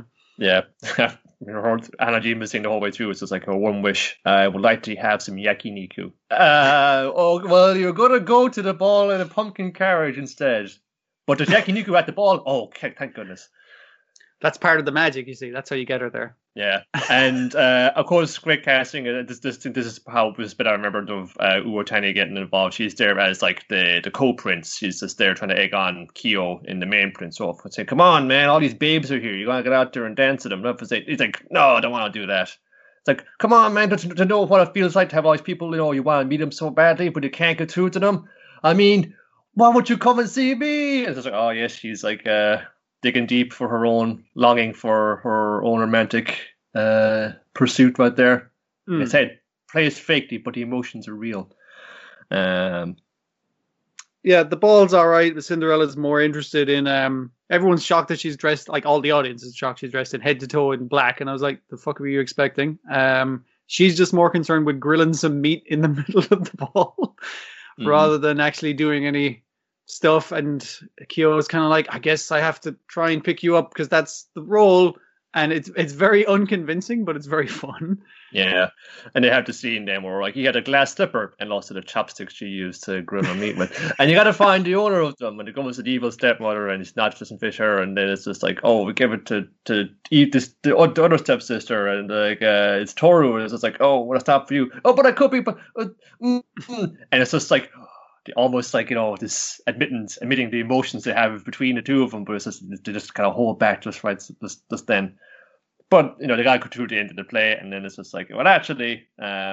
Anajima saying the whole way through, it's just like, one wish, I would like to have some yakiniku. You're gonna go to the ball in a pumpkin carriage instead, but there's yakiniku at the ball. Oh, thank goodness. That's part of the magic, you see. That's how you get her there. Yeah, and of course, great casting. This is how this bit I remembered of Uotani getting involved. She's there as like the co-prince. She's just there trying to egg on Kyo in the main prince off and say, "Come on, man! All these babes are here. You gotta get out there and dance with them." He's like, "No, I don't want to do that." It's like, "Come on, man! To know what it feels like to have all these people, you want to meet them so badly, but you can't get through to them. I mean, why would you come and see me?" And it's like, "Oh yes, she's like." Digging deep for her own longing for her own romantic pursuit right there. It said plays fakely, but the emotions are real. Yeah, the ball's all right, but Cinderella's more interested in everyone's shocked that she's dressed, like all the audience is shocked she's dressed in head to toe in black, and I was like, the fuck were you expecting? She's just more concerned with grilling some meat in the middle of the ball rather than actually doing any stuff. And Kyo is kind of like, I guess I have to try and pick you up because that's the role, and it's very unconvincing, but it's very fun. Yeah, and they have the scene then where like he had a glass slipper and lost the chopsticks she used to grill her meat with, and you got to find the owner of them. And it comes to the evil stepmother, and he snatches and fish her, and then it's just like, oh, we give it to eat this the other stepsister, and like it's Toru, and it's just like, oh, what a stop for you. Oh, but I could be, but and it's just like. Almost like, this admitting the emotions they have between the two of them, but it's just, they just kind of hold back just right just then. But, the guy could through the end of the play, and then it's just like, well, actually,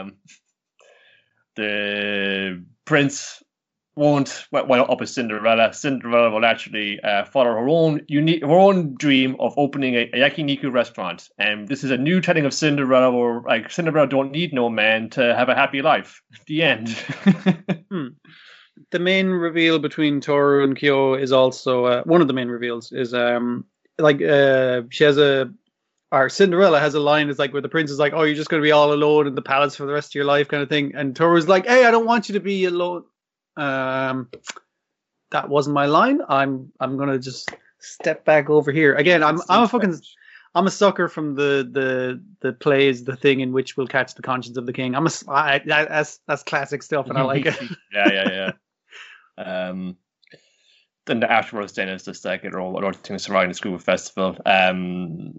the prince won't wind up as Cinderella. Cinderella will actually follow her own dream of opening a yakiniku restaurant. And this is a new telling of Cinderella, where like Cinderella don't need no man to have a happy life. The end. The main reveal between Toru and Kyo is also one of the main reveals is she has Cinderella has a line that's like where the prince is like, oh, you're just going to be all alone in the palace for the rest of your life kind of thing, and Toru's like, hey, I don't want you to be alone. That wasn't my line. I'm going to just step back over here again. I'm a sucker from the plays, The Thing, in which will catch the conscience of the king. That's classic stuff, and I like it. Yeah. Then afterwards, then it's just like other things surrounding the Scuba Festival. I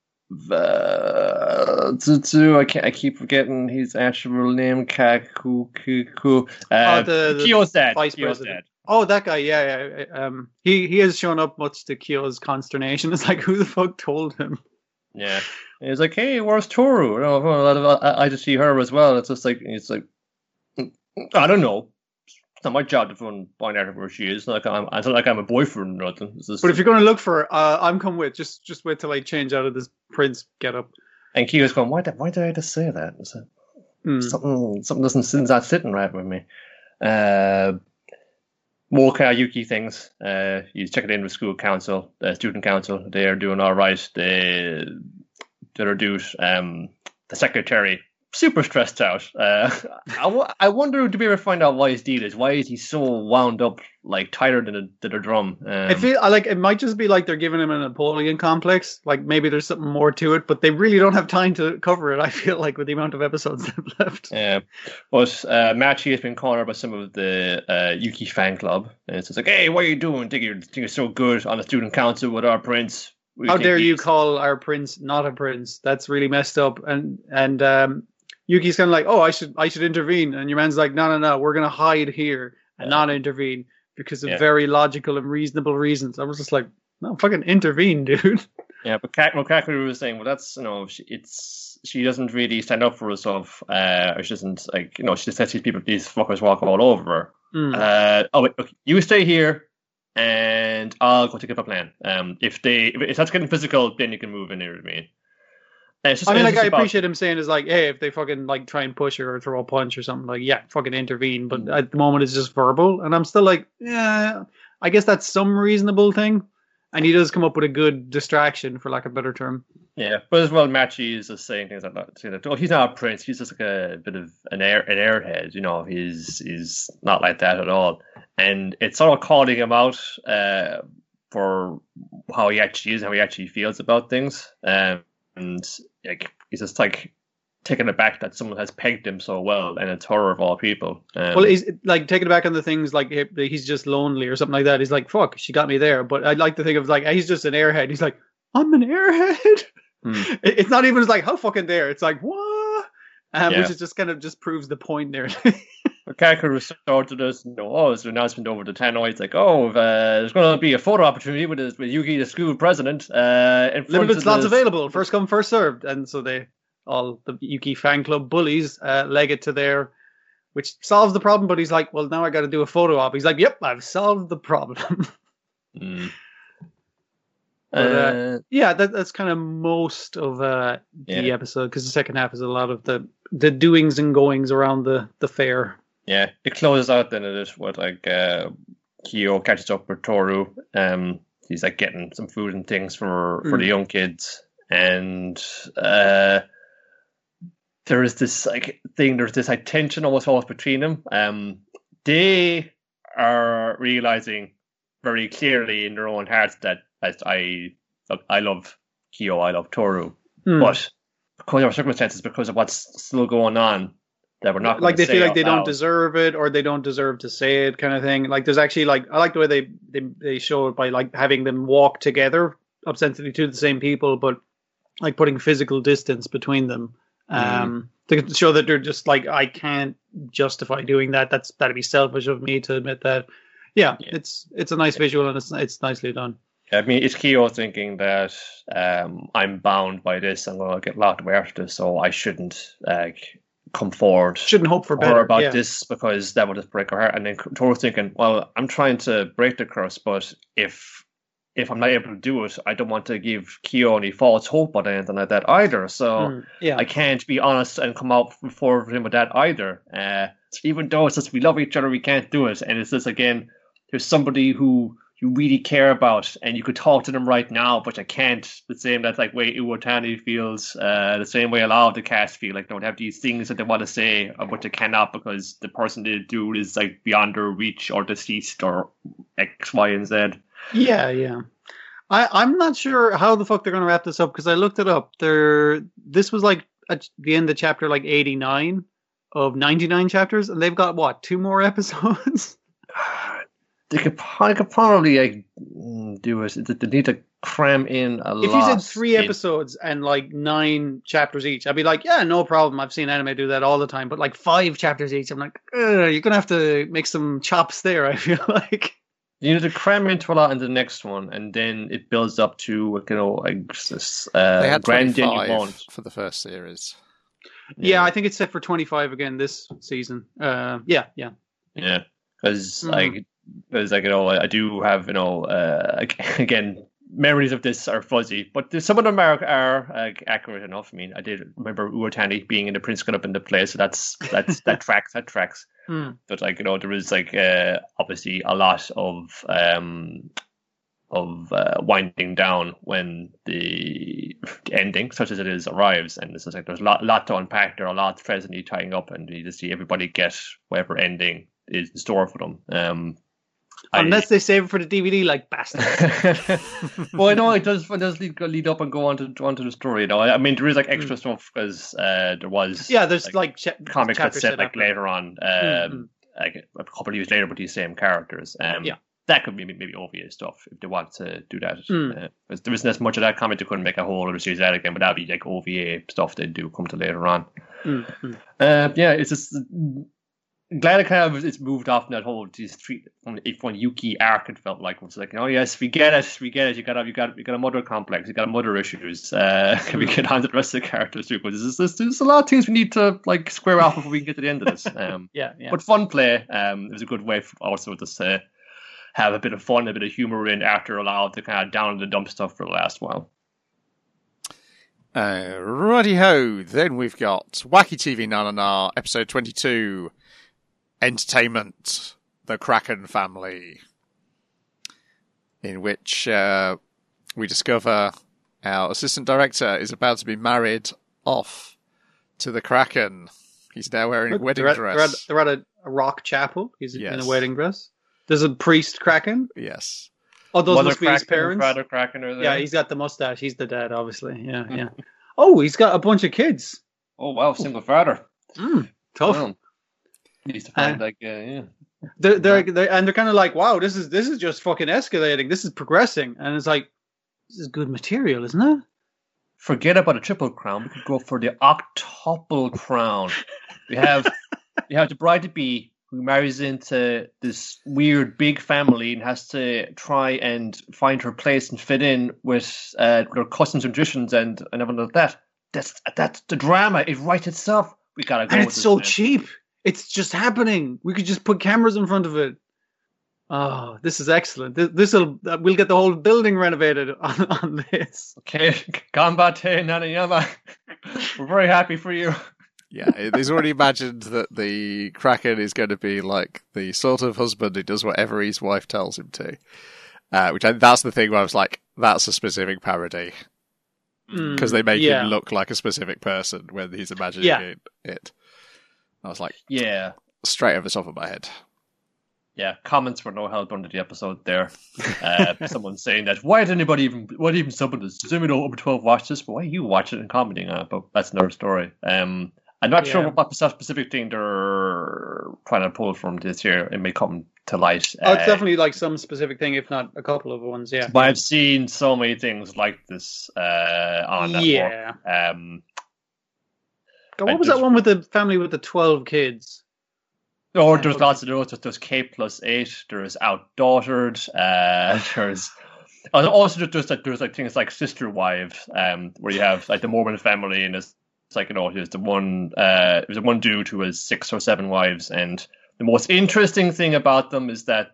keep forgetting his actual name. Kyo's dad. Vice President. Oh, that guy. Yeah. He has shown up much to Kyo's consternation. It's like, who the fuck told him? Yeah. And he's like, hey, where's Toru? I just see her as well. It's just like, I don't know. It's not my job to find out where she is. It's not like I'm a boyfriend or nothing. But if you're going to look for her, I'm come with. Just wait till I change out of this prince getup. And Kyo's going, why did I just say that? Something doesn't not sitting right with me. More Yuki things. He's checking in with student council. They are doing all right. The other dude, the secretary, super stressed out. I wonder, do we ever find out why his deal is? Why is he so wound up, like tighter than a drum? I feel like it might just be like they're giving him a Napoleon complex. Like maybe there's something more to it, but they really don't have time to cover it. I feel like with the amount of episodes they've left. Yeah, but Machi has been cornered by some of the Yuki fan club, and it's just like, hey, what are you doing? Think you're so good on the student council with our prince? How dare you call our prince not a prince? That's really messed up. And Yuki's kind of like, oh, I should intervene. And your man's like, no, we're going to hide here and not intervene because of very logical and reasonable reasons. I was just like, no, fucking intervene, dude. Yeah, but Kakeru was saying, well, that's, she doesn't really stand up for herself. Or she doesn't, like, she just lets these fuckers walk all over her. Wait, okay, you stay here and I'll go take up a plan. If that's getting physical, then you can move in here with me. I appreciate him saying is like, hey, if they fucking like try and push her or throw a punch or something, like, yeah, fucking intervene. But at the moment, it's just verbal, and I'm still like, yeah, I guess that's some reasonable thing. And he does come up with a good distraction, for lack of a better term. Yeah, but as well, Machi is just saying things like that. Oh, he's not a prince. He's just like a bit of an airhead. He's not like that at all. And it's sort of calling him out for how he actually is, how he actually feels about things. And like he's just like taken aback that someone has pegged him so well, and it's horror of all people. Well, he's like taken aback on the things like he's just lonely or something like that. He's like, fuck, she got me there. But I'd like to think of like, he's just an airhead. He's like, I'm an airhead. It's not even like, how fucking dare. It's like, what? Which is just kind of just proves the point there. Kaku resorted to this, it's an announcement over the tannoy. It's like, there's going to be a photo opportunity with Yuki, the school president. Limited slots available, first come, first served. And so all the Yuki fan club bullies leg it to there, which solves the problem. But he's like, well, now I got to do a photo op. He's like, yep, I've solved the problem. But, that's kind of most of the episode, because the second half is a lot of the doings and goings around the fair. Yeah, it closes out then it is what Kyo catches up with Toru. He's like getting some food and things for the young kids, and there is this there's this tension almost between them. They are realizing very clearly in their own hearts that I love Kyo, I love Toru, but because of our circumstances, because of what's still going on, that we're not like they feel like they don't deserve it, or they don't deserve to say it, kind of thing. Like there's actually I like the way they show it by like having them walk together, ostensibly to the same people, but like putting physical distance between them, to show that they're just like, I can't justify doing that. That'd be selfish of me to admit that. Yeah. It's a nice visual, and it's nicely done. I mean, it's Kyo thinking that I'm bound by this. I'm going to get locked away after this, so I shouldn't come forward. Shouldn't hope for better about this, because that would just break her heart. And then Toru's thinking, well, I'm trying to break the curse, but if I'm not able to do it, I don't want to give Kyo any false hope or anything like that either. So I can't be honest and come out forward with him with that either. Even though it's just we love each other, we can't do it. And it's just, again, there's somebody who you really care about, and you could talk to them right now, but I can't. The same that's like way Iwatani feels, the same way a lot of the cast feel like they don't have these things that they want to say, but they cannot because the person they do is like beyond their reach or deceased or X, Y, and Z. Yeah. I'm not sure how the fuck they're going to wrap this up, because I looked it up. This was like at the end of chapter like 89 of 99 chapters, and they've got what, 2 more episodes? They could probably do it. They need to cram in a lot. If you said 3 episodes and like 9 chapters each, I'd be like, yeah, no problem. I've seen anime do that all the time. But like 5 chapters each, I'm like, you're gonna have to make some chops there, I feel like. You need to cram into a lot in the next one, and then it builds up to this. They had 25 for the first series. Yeah, I think it's set for 25 again this season. Yeah. Because I do have again, memories of this are fuzzy, but some of them are accurate enough. I mean, I did remember Uotani being in the Prince Club in the play, so that tracks. But there is obviously a lot of winding down when the ending, such as it is, arrives, and it's just like there's a lot to unpack. There are a lot presently tying up, and you just see everybody get whatever ending is in store for them. Unless they save it for the DVD, like bastards. Well, I know it does lead up and go on to the story. I mean, there is like extra stuff, because there was there's comics that set like later on, like a couple of years later with these same characters. That could be maybe OVA stuff if they want to do that. Because there isn't as much of that comic, they couldn't make a whole other series out again, but that'd be like OVA stuff they do come to later on. It's just glad it's moved off from that whole one Yuki arc. It felt like it's like, oh yes, we get it. You got a mother complex. You got mother issues. Can we get on to the rest of the characters too? But there's a lot of things we need to like square off before we can get to the end of this. But fun play. It was a good way also to have a bit of fun, a bit of humor in after a lot of the kind of down in the dump stuff for the last while. Righty-ho. Then we've got Wacky TV Na episode 22. Entertainment, the Kraken family, in which we discover our assistant director is about to be married off to the Kraken. He's now wearing a wedding dress. They're at a rock chapel. He's in a wedding dress. There's a priest Kraken. Yes. Oh, those must be his parents. Father Kraken are there. Yeah, he's got the mustache. He's the dad, obviously. Yeah. Oh, he's got a bunch of kids. Oh wow, single father. Tough. Well, needs to find They're kind of like, wow, this is just fucking escalating. This is progressing, and it's like, this is good material, isn't it? forget about a triple crown. We could go for the octuple crown. You have the bride-to-be who marries into this weird big family and has to try and find her place and fit in with their customs and traditions and everything like that. That's the drama. It writes itself. We gotta go. And it's so cheap. It's just happening. We could just put cameras in front of it. Oh, this is excellent. We'll get the whole building renovated on this. Okay, Ganbate Nanayama. We're very happy for you. Yeah, he's already imagined that the Kraken is going to be like the sort of husband who does whatever his wife tells him to. That's the thing where I was like, that's a specific parody. Because they make him look like a specific person when he's imagining it. I was like, yeah, straight over the top of my head. Yeah, comments were no help under the episode there. Someone saying that, why even someone does anyone over 12 watch this? But why are you watching it and commenting on it? But that's another story. I'm not sure what specific thing they're trying to pull from this here. It may come to light. It's definitely like some specific thing, if not a couple of ones, yeah. But I've seen so many things like this on that book. What was that one with the family with the 12 kids? Oh, there's lots of those. There's K+8. There's Outdaughtered. There's also there's like things like Sister Wives, where you have like the Mormon family, and it's like, you know, there's the one dude who has 6 or 7 wives, and the most interesting thing about them is that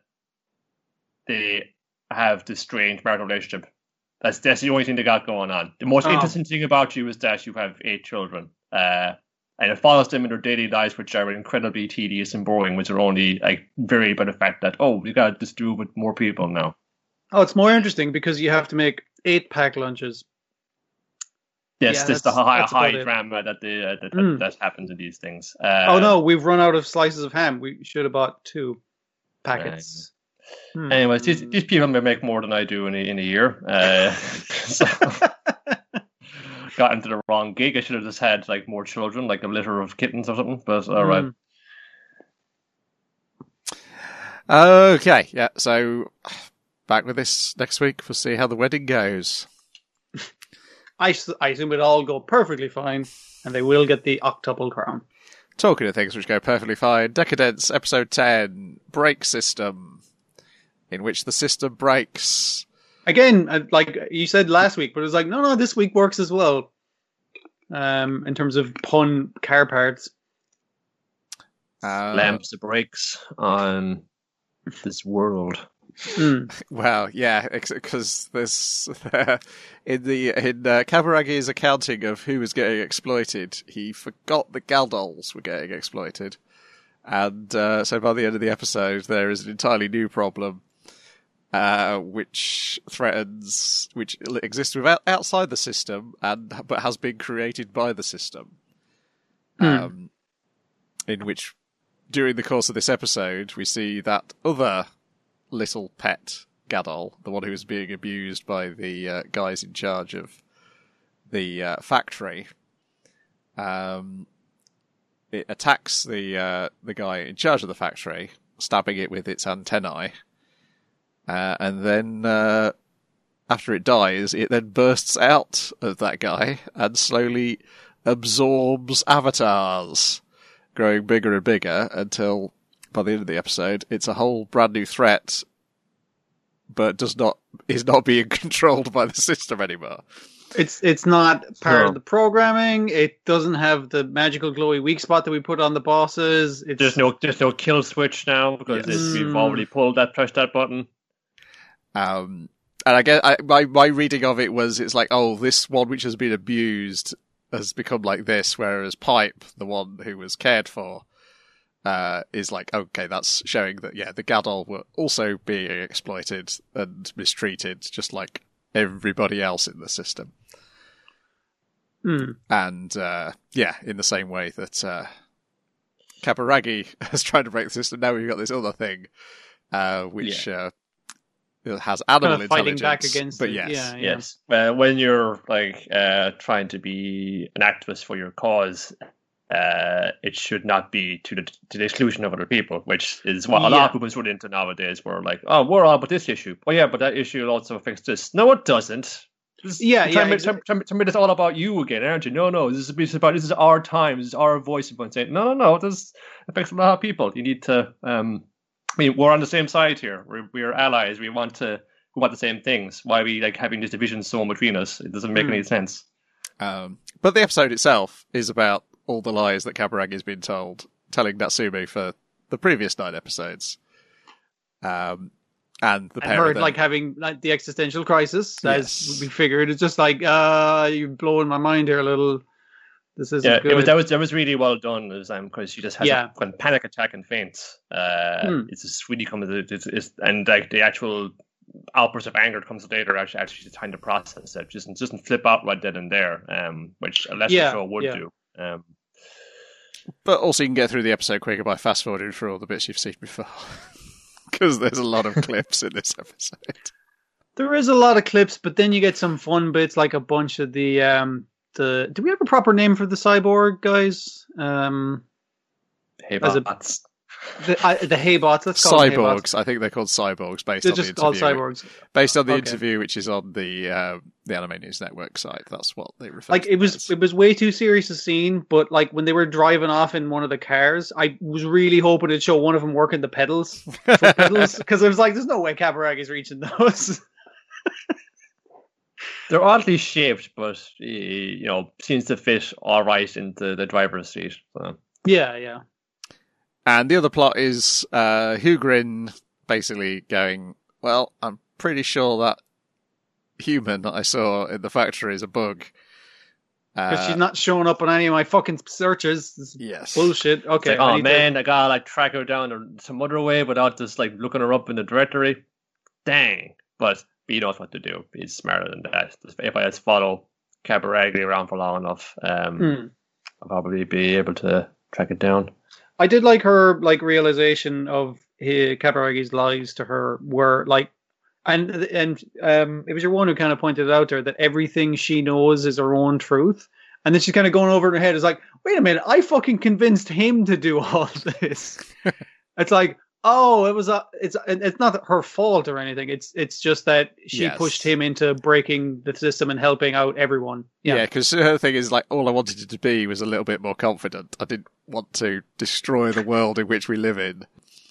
they have this strange marital relationship. That's the only thing they got going on. The most interesting thing about you is that you have 8 children. And it follows them in their daily lives, which are incredibly tedious and boring, which are only like vary by the fact that, we got to do with more people now. Oh, it's more interesting because you have to make 8-pack lunches. Yes, this is the high drama that happens in these things. No, we've run out of slices of ham. We should have bought 2 packets. Anyways, these people may make more than I do in a year. So got into the wrong gig. I should have just had like more children, like a litter of kittens or something. But all right. Okay, yeah. So back with this next week. We'll see how the wedding goes. I assume it'll all go perfectly fine, and they will get the octuple crown. Talking of things which go perfectly fine, Decadence, episode 10, Break System, in which the system breaks. Again, like you said last week, but it was like, no, this week works as well. In terms of pun car parts. Lamps the brakes on this world. Well, yeah, because there's in Kaburagi's accounting of who was getting exploited, he forgot the Galdolls were getting exploited, and so by the end of the episode, there is an entirely new problem, which exists outside the system but has been created by the system. In which, during the course of this episode, we see that other little pet Gadol, the one who was being abused by the guys in charge of the factory, it attacks the guy in charge of the factory, stabbing it with its antennae, and then after it dies, it then bursts out of that guy and slowly absorbs avatars, growing bigger and bigger until, by the end of the episode, it's a whole brand new threat, but is not being controlled by the system anymore. It's not part of the programming. It doesn't have the magical glowy weak spot that we put on the bosses. There's no kill switch now because we've already pressed that button. And I guess my reading of it was, it's like, this one which has been abused has become like this, whereas Pipe, the one who was cared for, is like, okay, that's showing that, the Gadol were also being exploited and mistreated, just like everybody else in the system. And, in the same way that Kaburagi has tried to break the system, now we've got this other thing, which has animal fighting intelligence. Back against but it. Yes. When you're like trying to be an activist for your cause, it should not be to the exclusion of other people, which is what a lot of people run into nowadays. We're like, we're all about this issue. Oh yeah, but that issue also affects this. No, it doesn't. Tell me it's all about you again, aren't you? No. This is our time. This is our voice. And saying, no. This affects a lot of people. You need to. We're on the same side here. We're allies. We want the same things. Why are we like having this division so between us? It doesn't make any sense. But the episode itself is about all the lies that Kaburagi's been telling Natsume for the previous 9 episodes. And the pair her like having like the existential crisis, as we figured. It's just like you're blowing my mind here a little. This isn't good. That was really well done, because she just has a panic attack and faints. It's just really and like the actual outburst of anger that comes later. Actually, she's trying to process it. Just doesn't flip out right then and there, which a lesser show would do. But also, you can get through the episode quicker by fast forwarding through all the bits you've seen before. Because there's a lot of clips in this episode. There is a lot of clips, but then you get some fun bits, like a bunch of the do we have a proper name for the cyborg guys? Haybots. The Haybots. Let's call cyborgs. Them Haybots. I think they're called cyborgs based on the interview. Called cyborgs. Based on the interview, which is on the Anime News Network site. That's what they refer to. It was way too serious a scene, but like when they were driving off in one of the cars, I was really hoping it'd show one of them working the pedals, because I was like, "There's no way Kaburagi's reaching those." They're oddly shaped, but seems to fit all right into the driver's seat. So. Yeah. And the other plot is Hugrin basically going, well, I'm pretty sure that human that I saw in the factory is a bug. Because she's not showing up on any of my fucking searches. Yes. Bullshit. Okay. I gotta like track her down some other way without just like looking her up in the directory. Dang. But he knows what to do. He's smarter than that. If I just follow Kaburagi around for long enough, I'll probably be able to track it down. I did like her realization of Kaburagi's lies to her were like, and it was your one who kind of pointed it out to her that everything she knows is her own truth, and then she's kind of going over in her head. It's like, wait a minute, I fucking convinced him to do all this. It's like, oh, it's not her fault or anything. It's just that she pushed him into breaking the system and helping out everyone. Yeah, because her thing is like, all I wanted it to be was a little bit more confident. I didn't want to destroy the world in which we live in.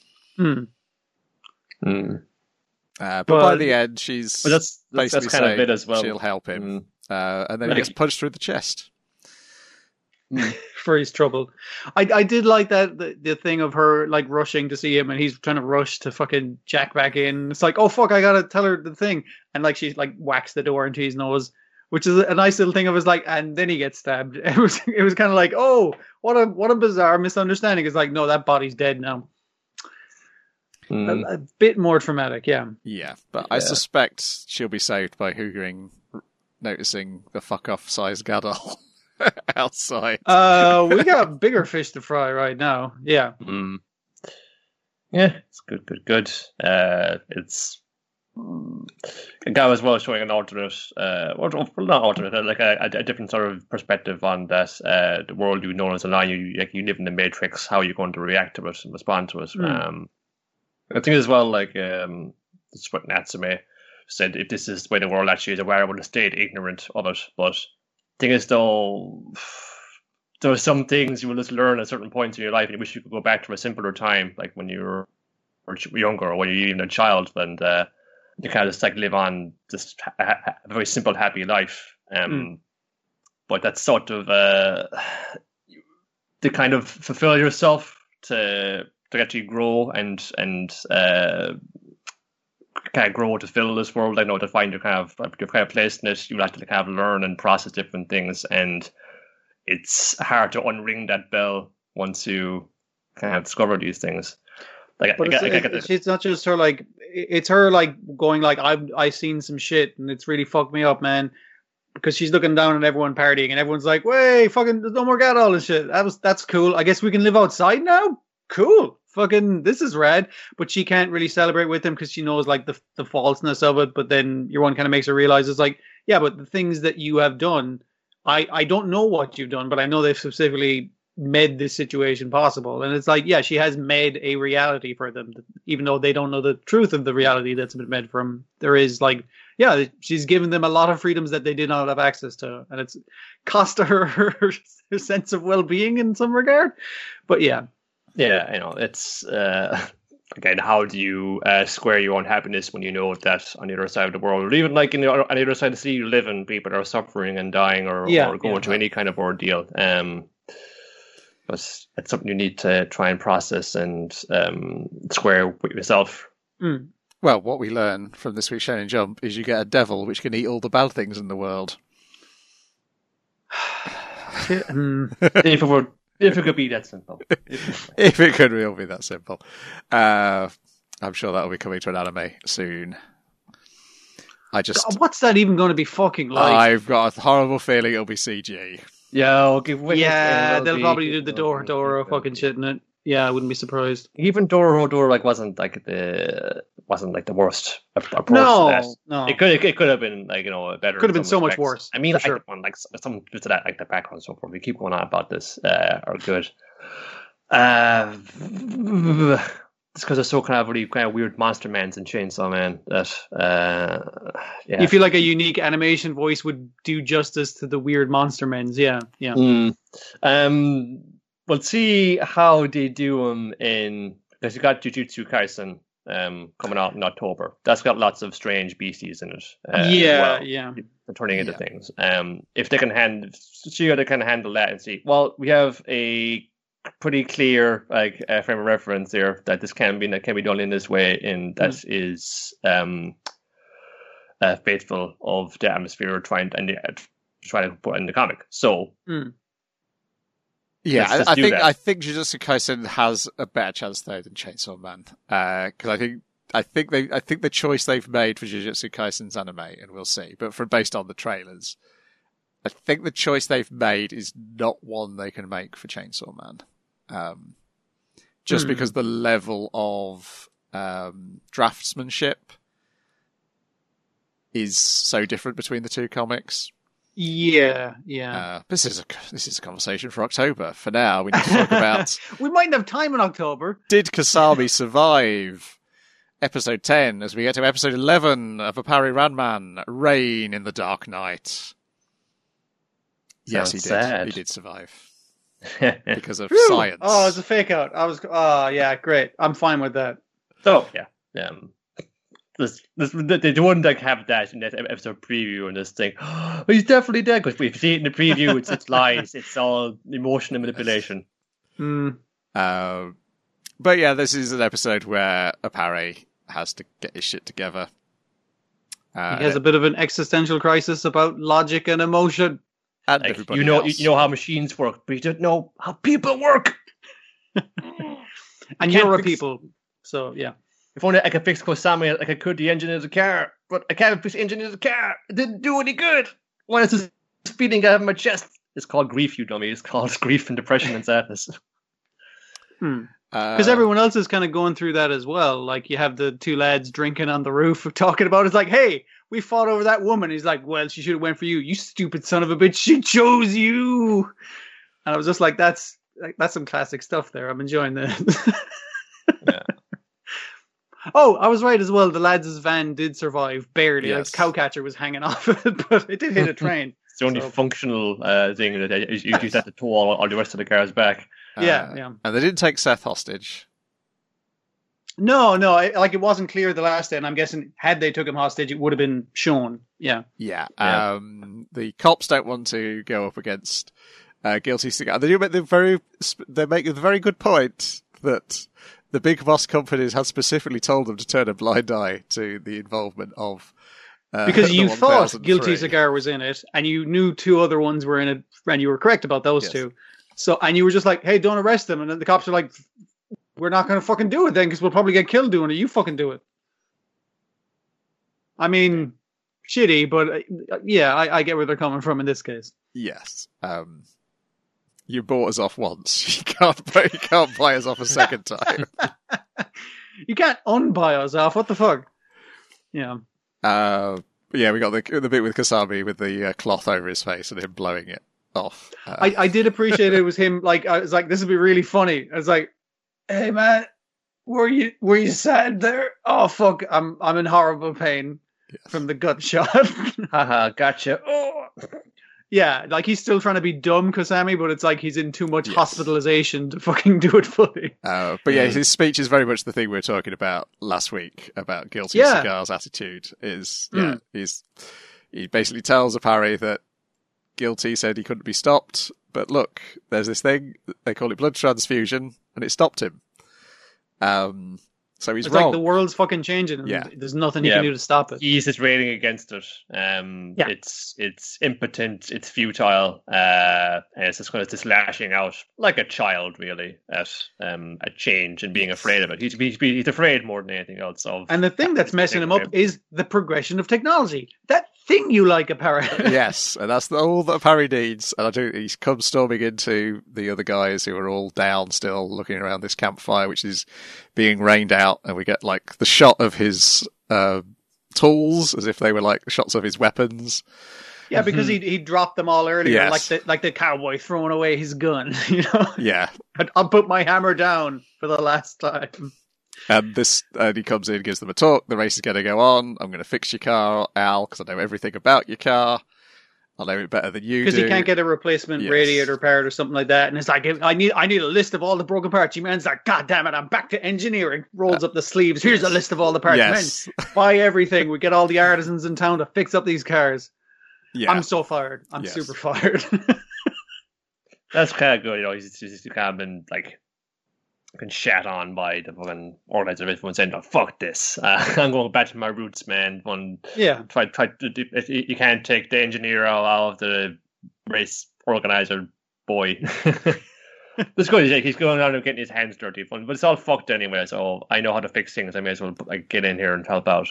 But by the end, she's basically kind of it as well. She'll help him, and then he gets punched through the chest. For his trouble. I did like that the thing of her like rushing to see him, and he's trying to rush to fucking jack back in. It's like, oh fuck, I gotta tell her the thing, and like she's like whacks the door into his nose, which is a nice little thing of his like, and then he gets stabbed. It was kind of like, oh, what a bizarre misunderstanding. It's like, no, that body's dead now. A bit more traumatic, yeah. Yeah, but I suspect she'll be saved by Hugring noticing the fuck off size Gadol outside. We got bigger fish to fry right now. Yeah. Yeah, it's good. It's a guy as well showing an alternate, not alternate, like a different sort of perspective on that. The world you know as a line, you live in the Matrix. How are you going to react to it and respond to it? I think as well, like this is what Natsume said. If this is the way the world actually is, I would have stayed ignorant of it. But the thing is, though, there are some things you will just learn at certain points in your life, and you wish you could go back to a simpler time, like when you were younger or when you were even a child, and you kind of just like live on just a very simple, happy life. But that's sort of to kind of fulfill yourself to actually grow and kind of grow to fill this world. I know to find your kind of place in it, you have to kind of learn and process different things, and it's hard to unring that bell once you kind of discover these things. Like, it's not just her like, it's her like going like, I've seen some shit and it's really fucked me up, man. Because she's looking down at everyone partying and everyone's like, "Way, fucking, there's no more Gadol and shit. That's cool. I guess we can live outside now. Cool. Fucking, this is rad." But she can't really celebrate with them because she knows like the falseness of it. But then your one kind of makes her realize it's like, yeah, but the things that you have done, I don't know what you've done, but I know they've specifically made this situation possible. And it's like, yeah, she has made a reality for them, even though they don't know the truth of the reality that's been made for them. There is like, yeah, she's given them a lot of freedoms that they did not have access to, and it's cost her sense of well-being in some regard. But yeah, it's again, how do you square your own happiness when you know that on the other side of the world, or even like on the other side of the city you live in, people are suffering and dying or going through any kind of ordeal. But it's something you need to try and process and square with yourself. Mm. Well, what we learn from this week's Shonen Jump is you get a devil which can eat all the bad things in the world. If it could be that simple. If it could really be that simple. I'm sure that'll be coming to an anime soon. God, what's that even going to be fucking like? I've got a horrible feeling it'll be CG. Yeah, they'll probably do the Doro fucking shit in it. Yeah, I wouldn't be surprised. Even Doro wasn't like the worst approach to that. No. It could have been like a better. Could have been so much worse. I mean, some bits of that, like the background and so forth. We keep going on about this are good. It's because they're so kind of weird monster mans in Chainsaw Man that You feel like a unique animation voice would do justice to the weird monster mans. Yeah. We'll see how they do them because you got Jujutsu Kaisen coming out in October. That's got lots of strange beasties in it. They're turning into things. If they can handle that and see. Well, we have a pretty clear frame of reference there that this can be done in this way, and that is faithful of the atmosphere trying to put in the comic. So. Yeah, I think Jujutsu Kaisen has a better chance though than Chainsaw Man, because I think the choice they've made for Jujutsu Kaisen's anime, and we'll see, but based on the trailers, I think the choice they've made is not one they can make for Chainsaw Man, just because the level of draftsmanship is so different between the two comics. Yeah. This is a conversation for October. For now, we need to talk about. We might have time in October. Did Kasami survive? Episode 10, as we get to episode 11 of Appare Ranman, Rain in the Dark Night. Yes, he did. Sad. He did survive because of science. Oh, it's a fake out. Yeah, great. I'm fine with that. Oh, yeah. They wouldn't have that in that episode preview and this thing. Oh, he's definitely dead, because we've seen it in the preview. It's lies. It's all emotional manipulation. But yeah, this is an episode where Appare has to get his shit together. He has a bit of an existential crisis about logic and emotion. And everybody else. You know how machines work, but you don't know how people work. And you're a people, so yeah. If only I could fix Kasami like I could the engine of the car, but I can't fix the engine of the car. It didn't do any good. Why is this feeling out of my chest? It's called grief, you dummy. It's called grief and depression and sadness. Because everyone else is kind of going through that as well. Like, you have the two lads drinking on the roof talking about it's like, hey, we fought over that woman. He's like, well, she should have went for you. You stupid son of a bitch. She chose you. And I was just like, that's some classic stuff there. I'm enjoying that. Yeah. Oh, I was right as well. The lads' van did survive, barely. Yes. Like, Cowcatcher was hanging off it, but it did hit a train. It's the only functional thing that you just have to tow all the rest of the cars back. Yeah. And they didn't take Seth hostage. No, it wasn't clear the last day, and I'm guessing had they took him hostage, it would have been shown. Yeah. The cops don't want to go up against Guilty Cigar. They make the very good point that the big boss companies had specifically told them to turn a blind eye to the involvement of. Because you thought Guilty Cigar was in it, and you knew two other ones were in it, and you were correct about those two. So, and you were just like, hey, don't arrest them. And then the cops are like, we're not going to fucking do it then, because we'll probably get killed doing it. You fucking do it. I mean, shitty, but yeah, I get where they're coming from in this case. Yes. You bought us off once. You can't buy us off a second time. You can't unbuy us off. What the fuck? Yeah. We got the bit with Kasami with the cloth over his face and him blowing it off. I did appreciate it was him. Like, I was like, this would be really funny. I was like, hey man, were you sad there? Oh fuck, I'm in horrible pain. from the gut shot. Haha, gotcha. Oh. Yeah, like he's still trying to be dumb, Kasami, but it's like he's in too much hospitalization to fucking do it fully. But yeah, his speech is very much the thing we were talking about last week about Guilty Cigar's attitude. He basically tells Apari that Guilty said he couldn't be stopped, but look, there's this thing, they call it blood transfusion, and it stopped him. So he's it's wrong. Like the world's fucking changing. And there's nothing he can do to stop it. He's just railing against it. It's impotent. It's futile. And it's just lashing out like a child, really, at a change and being afraid of it. He's afraid more than anything else. And the thing that's messing him up is the progression of technology. That thing you like, Apari. Yes, and that's all that Apari needs. And he comes storming into the other guys who are all down still, looking around this campfire, which is being rained out. And we get like the shot of his tools as if they were like shots of his weapons. Yeah, because he dropped them all earlier, like the cowboy throwing away his gun. You know. Yeah. I'll put my hammer down for the last time. And he comes in, gives them a talk. The race is going to go on. I'm going to fix your car, Al, because I know everything about your car. I know it better than you do. Because he can't get a replacement radiator part or something like that. And it's like, I need a list of all the broken parts. Your man's like, God damn it, I'm back to engineering. Rolls up the sleeves. Here's a list of all the parts. Yes. Men, buy everything. We get all the artisans in town to fix up these cars. Yeah. I'm so fired. I'm super fired. That's kind of good. You know, he's kind of been like shat on by the fucking organizer. Everyone saying, "Oh, fuck this! I'm going back to my roots, man." Try to. You can't take the engineer out of the race organizer boy. That's good. He's going on and getting his hands dirty, but it's all fucked anyway. So I know how to fix things. I may as well get in here and help out.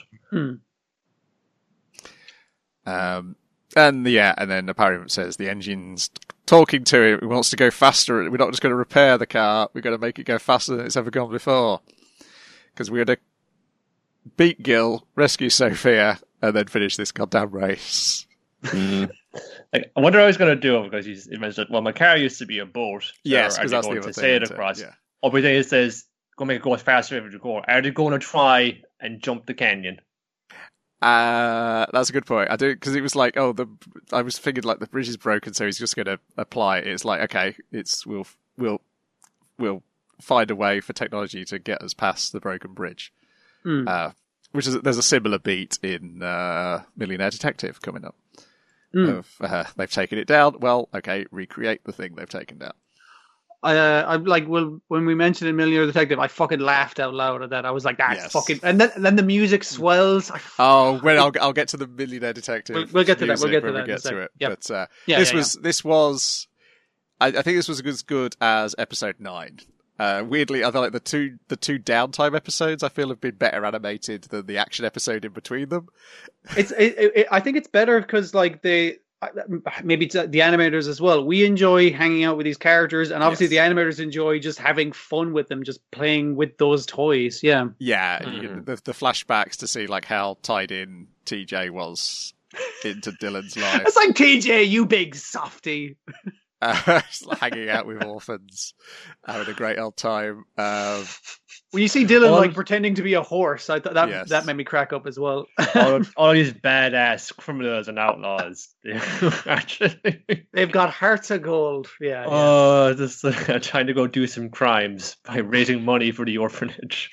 And then Apari says the engine's talking to him. He wants to go faster. We're not just going to repair the car. We're going to make it go faster than it's ever gone before. Because we're going to beat Gil, rescue Sophia, and then finish this goddamn race. I wonder how he's going to do it, because he mentioned, well, my car used to be a boat. So yes, because that's the other thing. Say it across. Yeah. But then it says, go make it go as fast as ever to go. Are they going to try and jump the canyon? That's a good point. I do, because it was like, I was thinking like the bridge is broken, so he's just going to apply it. It's like, okay, we'll find a way for technology to get us past the broken bridge. Which is, there's a similar beat in Millionaire Detective coming up. They've taken it down. Well, okay, recreate the thing they've taken down. I'm like, well, when we mentioned in Millionaire Detective, I fucking laughed out loud at that. I was like, that's fucking, and then the music swells. I'll get to the Millionaire Detective. We'll get to that. We'll get to when that. We get to it. Yep. But this was. I think this was as good as episode 9. Weirdly, I feel like the two downtime episodes I feel have been better animated than the action episode in between them. I think it's better because like maybe it's the animators as well. We enjoy hanging out with these characters, and obviously the animators enjoy just having fun with them, just playing with those toys. Yeah, you get the flashbacks to see like how tied in TJ was into Dylan's life. It's like, TJ, you big softy. Hanging out with orphans, having a great old time. When you see Dylan pretending to be a horse, I thought that made me crack up as well. all these badass criminals and outlaws, actually, they've got hearts of gold. Just trying to go do some crimes by raising money for the orphanage.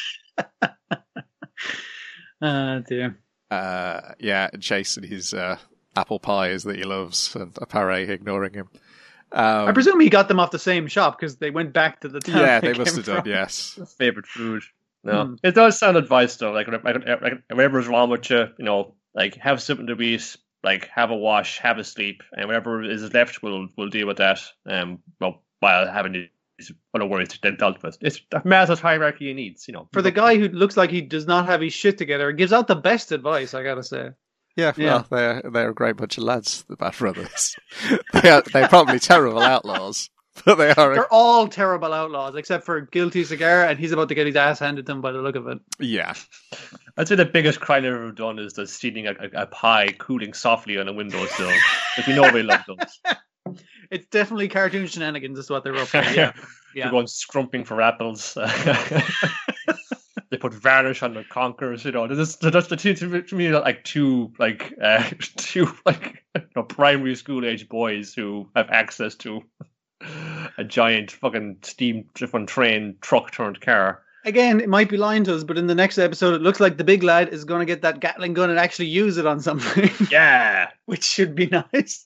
Dear. And chasing his apple pies that he loves, and Apare ignoring him. I presume he got them off the same shop because they went back to the town. Yeah, they must have done. Yes, favorite food. No, it does sound advice though. Like whatever's wrong with you, like have something to eat, like have a wash, have a sleep, and whatever is left, we'll deal with that. While having these other worries then dealt with. It's a massive hierarchy of needs. For the guy who looks like he does not have his shit together, he gives out the best advice. I gotta say. Yeah, well, they're a great bunch of lads, the Bad Brothers. They're probably terrible outlaws, but they're all terrible outlaws, except for Guilty Cigar, and he's about to get his ass handed to him by the look of it. Yeah. I'd say the biggest crime I've ever done is just stealing a pie cooling softly on a windowsill. If you know we love those. It's definitely cartoon shenanigans is what they're up to. Yeah. You're going scrumping for apples. They put varnish on the conkers. That's the two to me like two primary school age boys who have access to a giant fucking steam-driven train truck turned car. Again, it might be lying to us, but in the next episode, it looks like the big lad is going to get that Gatling gun and actually use it on something. Yeah, which should be nice.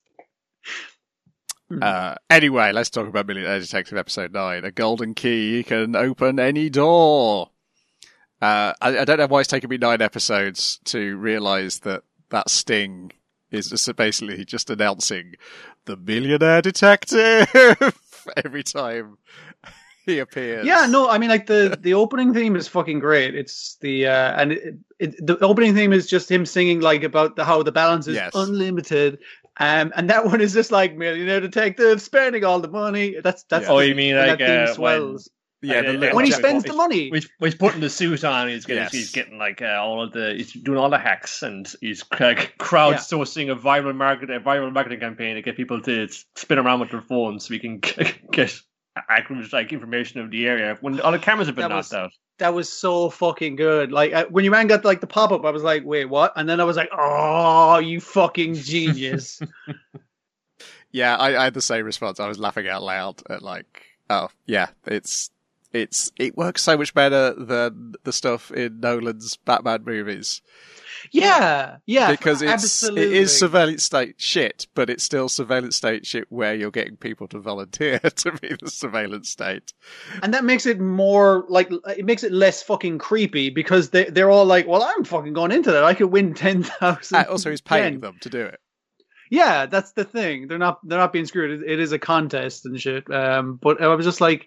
Anyway, let's talk about Millionaire Detective episode 9. A golden key can open any door. I don't know why it's taken me 9 episodes to realise that sting is just basically just announcing the Millionaire Detective every time he appears. Yeah, no, I mean, like the opening theme is fucking great. It's the the opening theme is just him singing like about how the balance is unlimited. And that one is just like Millionaire Detective spending all the money. That's Oh, you mean like that theme swells. When he spends the money, he's putting the suit on, he's getting like he's doing all the hacks, and he's crowdsourcing a viral marketing campaign to get people to spin around with their phones so we can get accurate like information of the area when all the cameras have been knocked out. That was so fucking good. Like when your man got like the pop up, I was like, "Wait, what?" And then I was like, "Oh, you fucking genius!" Yeah, I had the same response. I was laughing out loud at like, "Oh, yeah, it works so much better than the stuff in Nolan's Batman movies." Yeah, because it is surveillance state shit, but it's still surveillance state shit where you're getting people to volunteer to be the surveillance state, and that makes it more like it makes it less fucking creepy because they're all like, "Well, I'm fucking going into that. I could win 10,000." Also, he's paying them to do it. Yeah, that's the thing. They're not being screwed. It is a contest and shit. But I was just like,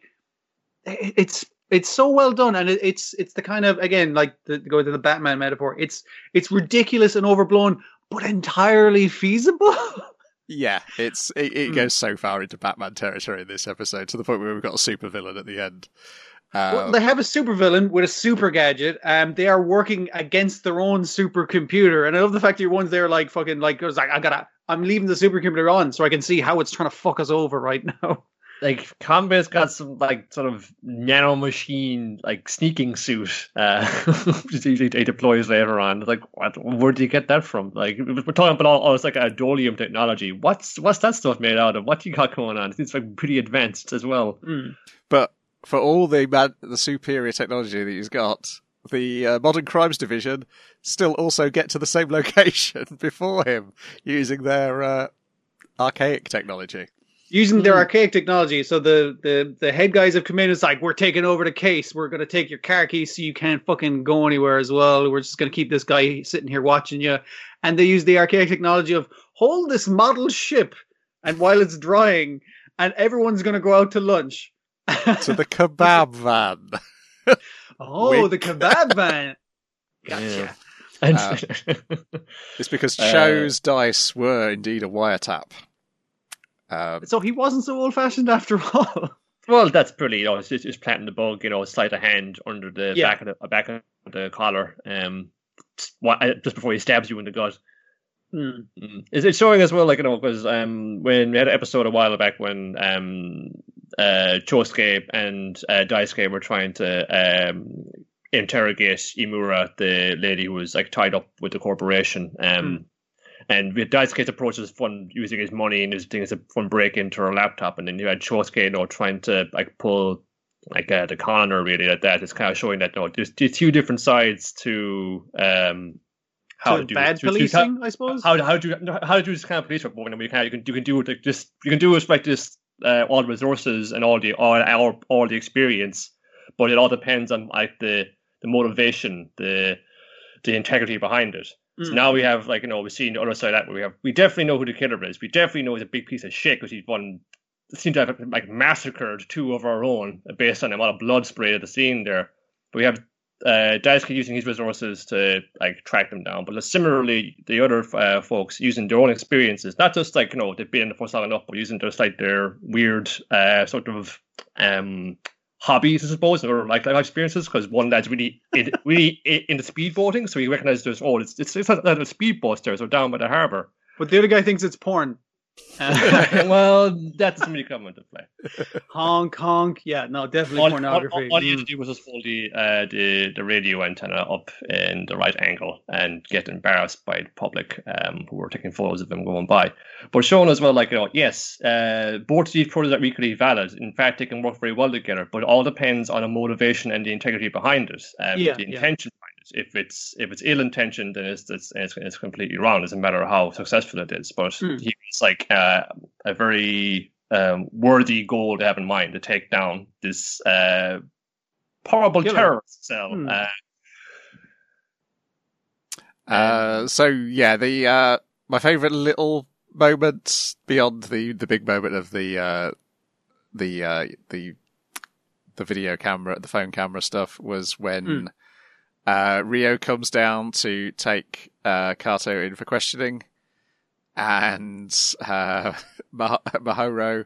it's so well done, and it's the kind of, again, like go to the Batman metaphor. It's ridiculous and overblown, but entirely feasible. Yeah, it goes so far into Batman territory in this episode to the point where we've got a supervillain at the end. Well, they have a supervillain with a super gadget. They are working against their own supercomputer, and I love the fact that your ones there like fucking like goes like I'm leaving the supercomputer on so I can see how it's trying to fuck us over right now. Like Combat's got some like sort of nano machine like sneaking suit, which he deploys later on. Like, where do you get that from? Like, we're talking about all it's like a Dolium technology. What's that stuff made out of? What do you got going on? It's like pretty advanced as well. But for all the superior technology that he's got, the Modern Crimes Division still also get to the same location before him using their archaic technology. Using their archaic technology, so the head guys have come in. It's like, we're taking over the case. We're going to take your car keys so you can't fucking go anywhere as well. We're just going to keep this guy sitting here watching you. And they use the archaic technology of hold this model ship, and while it's drying, and everyone's going to go out to lunch. To the kebab van. The kebab van. Gotcha. Yeah. It's because Cho's dice were indeed a wiretap. So he wasn't so old-fashioned after all. Well, that's pretty. It's just planting the bug. Sleight of hand under the back of the collar, just before he stabs you in the gut. It's showing as well, like because when we had an episode a while back when Chosuke and Daisuke were trying to interrogate Imura, the lady who was like tied up with the corporation. And with Daisuke's approach was fun, using his money and his thing as a fun break into her laptop, and then you had Chosuke, trying to like pull like the coroner really at that. It's kind of showing that there's two different sides to how to do bad policing, I suppose. How to do this kind of police work. But you can do it like just you can do it like this all the resources and all the experience, but it all depends on like the motivation, the integrity behind it. So now we have, like, we've seen the other side of that, where we definitely know who the killer is. We definitely know he's a big piece of shit because seemed to have, like, massacred 2 of our own based on the amount of blood sprayed at the scene there. But we have Daisuke using his resources to, like, track them down. But similarly, the other folks using their own experiences, not just, like, they've been in the force long enough, but using just, like, their weird sort of hobbies, I suppose, or like life experiences, because one lad's really into speedboating, so he recognizes it's not a speedboat there, so down by the harbour. But the other guy thinks it's porn. Well, that's somebody coming to play. Honk, honk. Yeah, no, definitely pornography. All you had to do was just hold the radio antenna up in the right angle and get embarrassed by the public who were taking photos of him going by. But showing as well, like, yes, both of these projects are equally valid. In fact, they can work very well together, but it all depends on the motivation and the integrity behind it, the intention behind it. If it's ill intentioned, then it's completely wrong. It doesn't matter how successful it is. But he was like a very worthy goal to have in mind, to take down this horrible terrorist cell. So yeah, the my favourite little moments beyond the big moment of the video camera, the phone camera stuff, was when Rio comes down to take Kato in for questioning, and Mahoro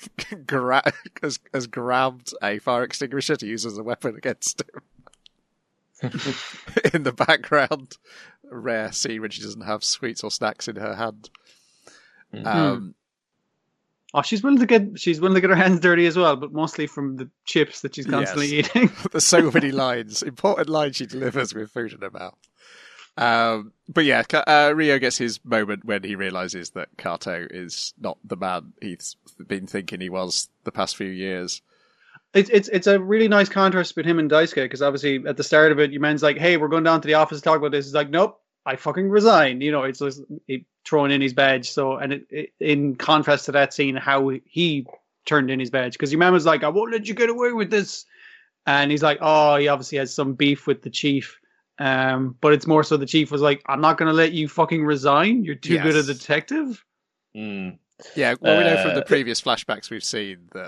has grabbed a fire extinguisher to use as a weapon against him. In the background, a rare scene when she doesn't have sweets or snacks in her hand. She's willing to get her hands dirty as well, but mostly from the chips that she's constantly eating. There's so many important lines she delivers with food in her mouth. But yeah, Rio gets his moment when he realizes that Kato is not the man he's been thinking he was the past few years. It's a really nice contrast between him and Daisuke, because obviously at the start of it, your man's like, "Hey, we're going down to the office to talk about this." He's like, "Nope, I fucking resign." You know, it's just throwing in his badge. So, and it, in contrast to that scene, how he turned in his badge, because your man was like, "I won't let you get away with this," and he's like, "Oh, he obviously has some beef with the chief." But it's more so the chief was like, "I'm not going to let you fucking resign. You're too good a detective." Yeah, well, we know from the previous flashbacks we've seen that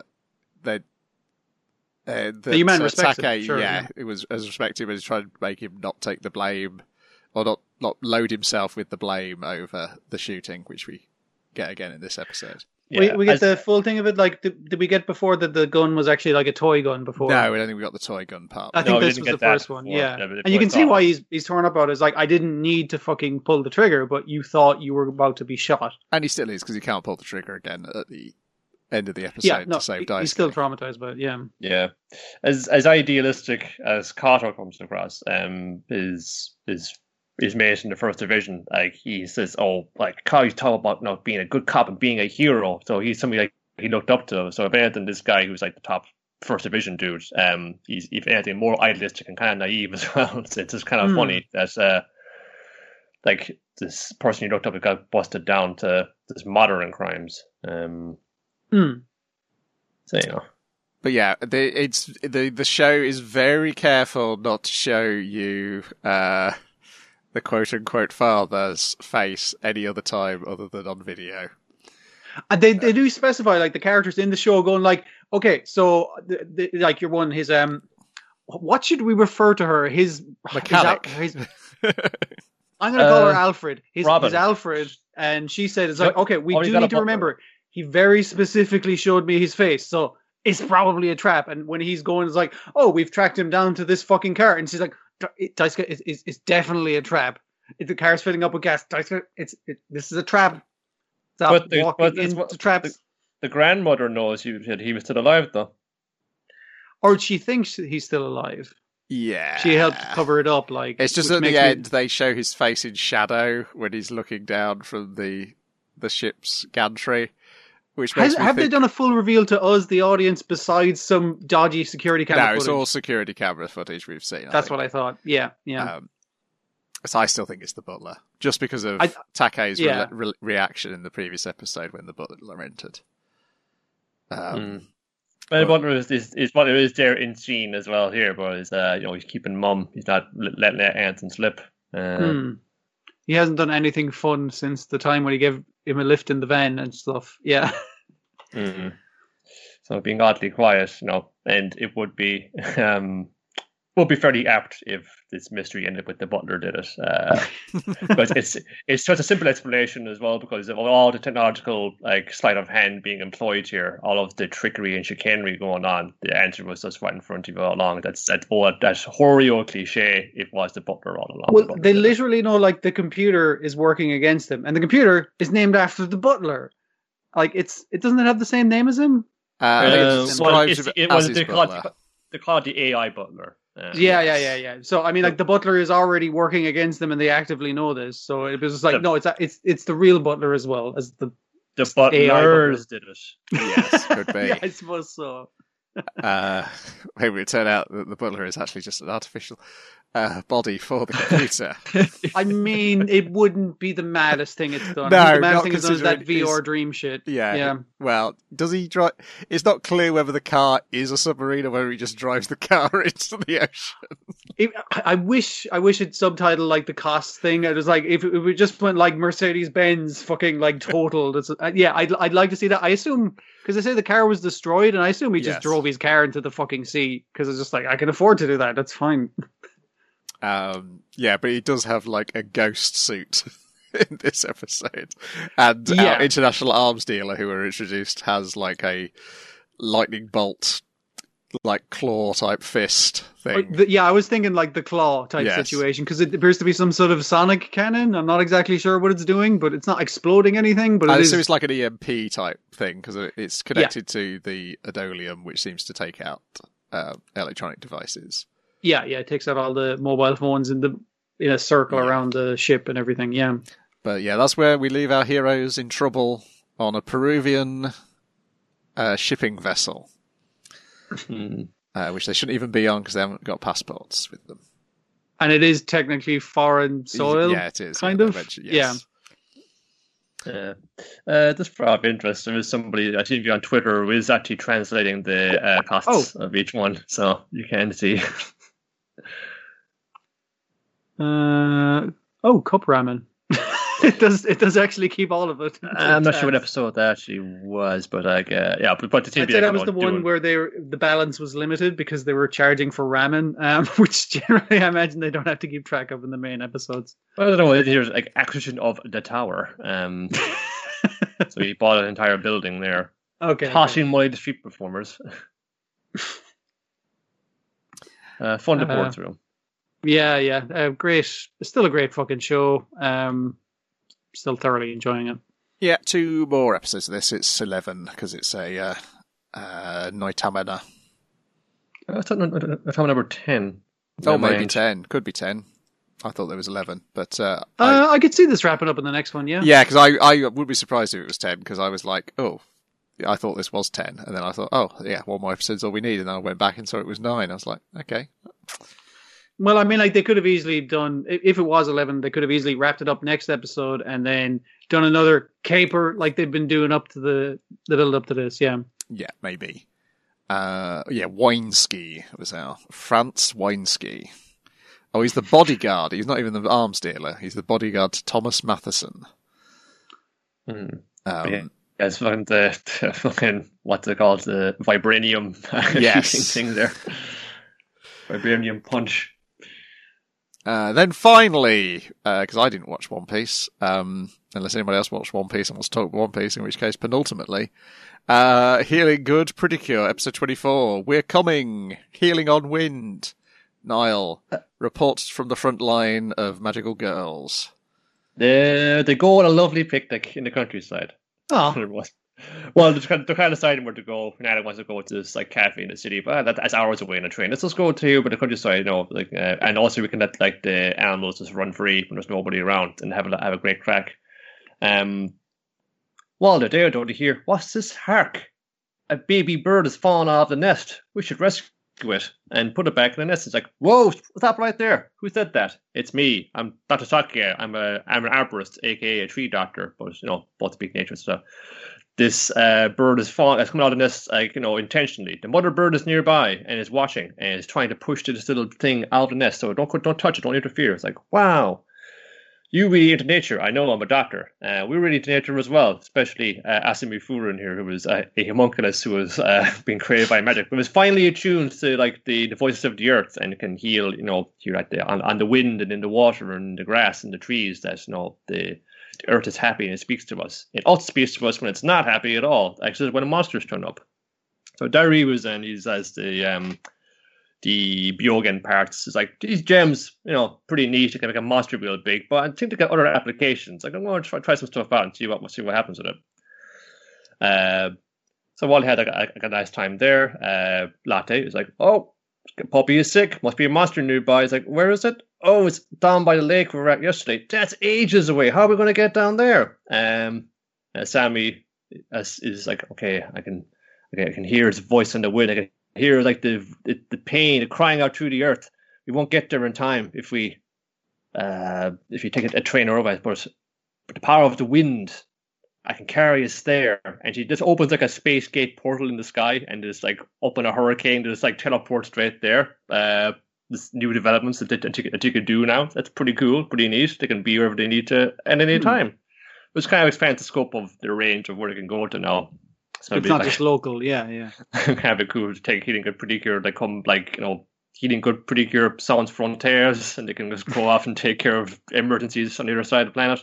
the man respects him. Sure, it was as respected as trying to make him not take the blame, or not load himself with the blame over the shooting, which we get again in this episode. Yeah, we get the full thing of it. Like, did we get before that the gun was actually like a toy gun before? No, I don't think we got the toy gun part. I think this was the first one. Yeah, and you can see why he's torn up about it. It's like, I didn't need to fucking pull the trigger, but you thought you were about to be shot. And he still is, because he can't pull the trigger again at the end of the episode to save Daisuke. He's still traumatized by it. Yeah. As idealistic as Kato comes across, his mate in the first division, like, he says, "Oh, like, Kai's talk about being a good cop and being a hero." So he's somebody like he looked up to. So if anything, this guy who's like the top first division dude, he's if anything more idealistic and kind of naive as well. It's just kind of funny that like this person you looked up got busted down to this modern crimes. So you know. But yeah, the show is very careful not to show you the quote-unquote father's face any other time other than on video. And they do specify, like, the characters in the show going like, okay, so like your one, his what should we refer to her? His mechanic. I'm going to call her Alfred. His Alfred, and she said, "It's like, okay, we do need to remember. He very specifically showed me his face, so it's probably a trap." And when he's going, it's like, "Oh, we've tracked him down to this fucking car," and she's like, "Daisuke, it's definitely a trap. If the car's filling up with gas, Daisuke, this is a trap." Stop walking into traps. The grandmother knows he was still alive, though. Or she thinks he's still alive. Yeah. She helped cover it up. Like, it's just at the end, they show his face in shadow when he's looking down from the ship's gantry. Which have they done a full reveal to us, the audience, besides some dodgy security camera footage? No, it's all security camera footage we've seen. That's what I thought. Yeah. So I still think it's the butler, just because of Takei's reaction in the previous episode when the butler entered. The butler is what it is there in scene as well here, but he's keeping mum. He's not letting anything slip. He hasn't done anything fun since the time when he gave him a lift in the van and stuff. Yeah. So being oddly quiet, and it would be fairly apt if this mystery ended with the butler did it. But it's such a simple explanation as well, because of all the technological sleight of hand being employed here, all of the trickery and chicanery going on. The answer was just right in front of you all along. That's horrible cliche. It was the butler all along. Well, they literally know the computer is working against him, and the computer is named after the butler. Like it doesn't have the same name as him. They call it the AI butler. Yeah. So I mean, like the butler is already working against them, and they actively know this. So it was just like, no, it's the real butler as well as the butlers did it. Yes, could be. Yeah, I suppose so. Maybe it turned out that the butler is actually just an artificial body for the computer. I mean, it wouldn't be the maddest thing it's done. No, the maddest thing it's done is that VR dream shit. Yeah. Well, does he drive? It's not clear whether the car is a submarine or whether he just drives the car into the ocean. I wish it subtitled like the cost thing. It was like if it just went like Mercedes-Benz fucking like totaled. I'd like to see that. I assume because they say the car was destroyed, and I assume he just drove his car into the fucking sea because it's just like I can afford to do that. That's fine. But he does have like a ghost suit in this episode, and our international arms dealer who were introduced has like a lightning bolt, like claw type fist thing. I was thinking like the claw type situation because it appears to be some sort of sonic cannon. I'm not exactly sure what it's doing, but it's not exploding anything. But it's like an EMP type thing because it's connected to the Adolium, which seems to take out electronic devices. Yeah, it takes out all the mobile phones in a circle around the ship and everything, yeah. But that's where we leave our heroes in trouble on a Peruvian shipping vessel, which they shouldn't even be on because they haven't got passports with them. And it is technically foreign soil? Yeah, it is. Kind of? Yes. Yeah. This probably interesting. There's somebody I see on Twitter who is actually translating the costs of each one, so you can see. Cup ramen. It does actually keep all of it. I'm not sure what episode that actually was, but but I'd say that was the one where the balance was limited because they were charging for ramen, which generally I imagine they don't have to keep track of in the main episodes. Well, I don't know. Here's like acquisition of the tower. So he bought an entire building there. Okay. Tossing money to street performers. Fun to board through. Yeah. Great. Still a great fucking show. Still thoroughly enjoying it. Yeah, 2 more episodes of this. It's 11 because it's a Noitamena. I thought number 10. Maybe 10. Could be 10. I thought there was 11, but I could see this wrapping up in the next one. Yeah. Yeah, because I would be surprised if it was 10 because I was like, I thought this was 10, and then I thought, 1 more episode's all we need, and then I went back and saw it was 9. I was like, okay. Well, I mean, like they could have easily done, if it was 11, they could have easily wrapped it up next episode and then done another caper like they've been doing up to the build up to this. Yeah. Yeah, maybe. Wineski was our Franz Wineski. Oh, he's the bodyguard. He's not even the arms dealer. He's the bodyguard to Thomas Matheson. It's fucking the fucking what's it called, the vibranium thing there. Vibranium punch. Then finally, because I didn't watch One Piece, unless anybody else watched One Piece and wants to talk One Piece, in which case, penultimately, Healing Good, Pretty Cure, episode 24. We're coming, Healing on Wind. Niall, reports from the front line of Magical Girls. They go on a lovely picnic in the countryside. Oh. Well, they're kind of deciding where to go. Nana wants to go to this like cafe in the city, but that's hours away on a train. Let's just go to the countryside, and also we can let like the animals just run free when there's nobody around and have a great crack. While they're there, don't you hear? What's this? Hark! A baby bird has fallen out of the nest. We should rescue it and put it back in the nest. It's like, whoa! Stop right there! Who said that? It's me. I'm Dr. Satya. I'm an arborist, aka a tree doctor, but both speak nature and stuff. This bird has coming out of the nest, intentionally. The mother bird is nearby and is watching and is trying to push this little thing out of the nest. So don't touch it, don't interfere. It's like, wow, you really into nature. I know I'm a doctor. We're really into nature as well, especially Asami Furin here, who was a homunculus who was being created by magic, but was finally attuned to like the voices of the earth and can heal, here on the wind and in the water and the grass and the trees. That the earth is happy and it speaks to us. It also speaks to us when it's not happy at all. Actually, when the monsters turn up. So Diary was in. He says the Byogen parts. It's like these gems, pretty neat. You can make a monster real big, but I think they got other applications. Like I'm going to try some stuff out and see what happens with it. So Wally had a nice time there. Latte is like, oh, Puppy is sick. Must be a monster nearby. He's like, where is it? Oh, it's down by the lake we were at yesterday. That's ages away. How are we going to get down there? Sammy is like, okay, I can hear his voice in the wind. I can hear like the pain crying out through the earth. We won't get there in time if you take a train over. But the power of the wind, I can carry us there. And she just opens like a space gate portal in the sky and just like up in a hurricane to just like teleport straight there. This new developments that you can do now. That's pretty cool, pretty neat. They can be wherever they need to at any time. Which kind of expands the scope of the range of where they can go to now. So it's not just local, yeah. Kind of cool to take Healing Good Pretty Cure. They come like, Healing Good Pretty Cure Sans Frontières, and they can just go off and take care of emergencies on the other side of the planet.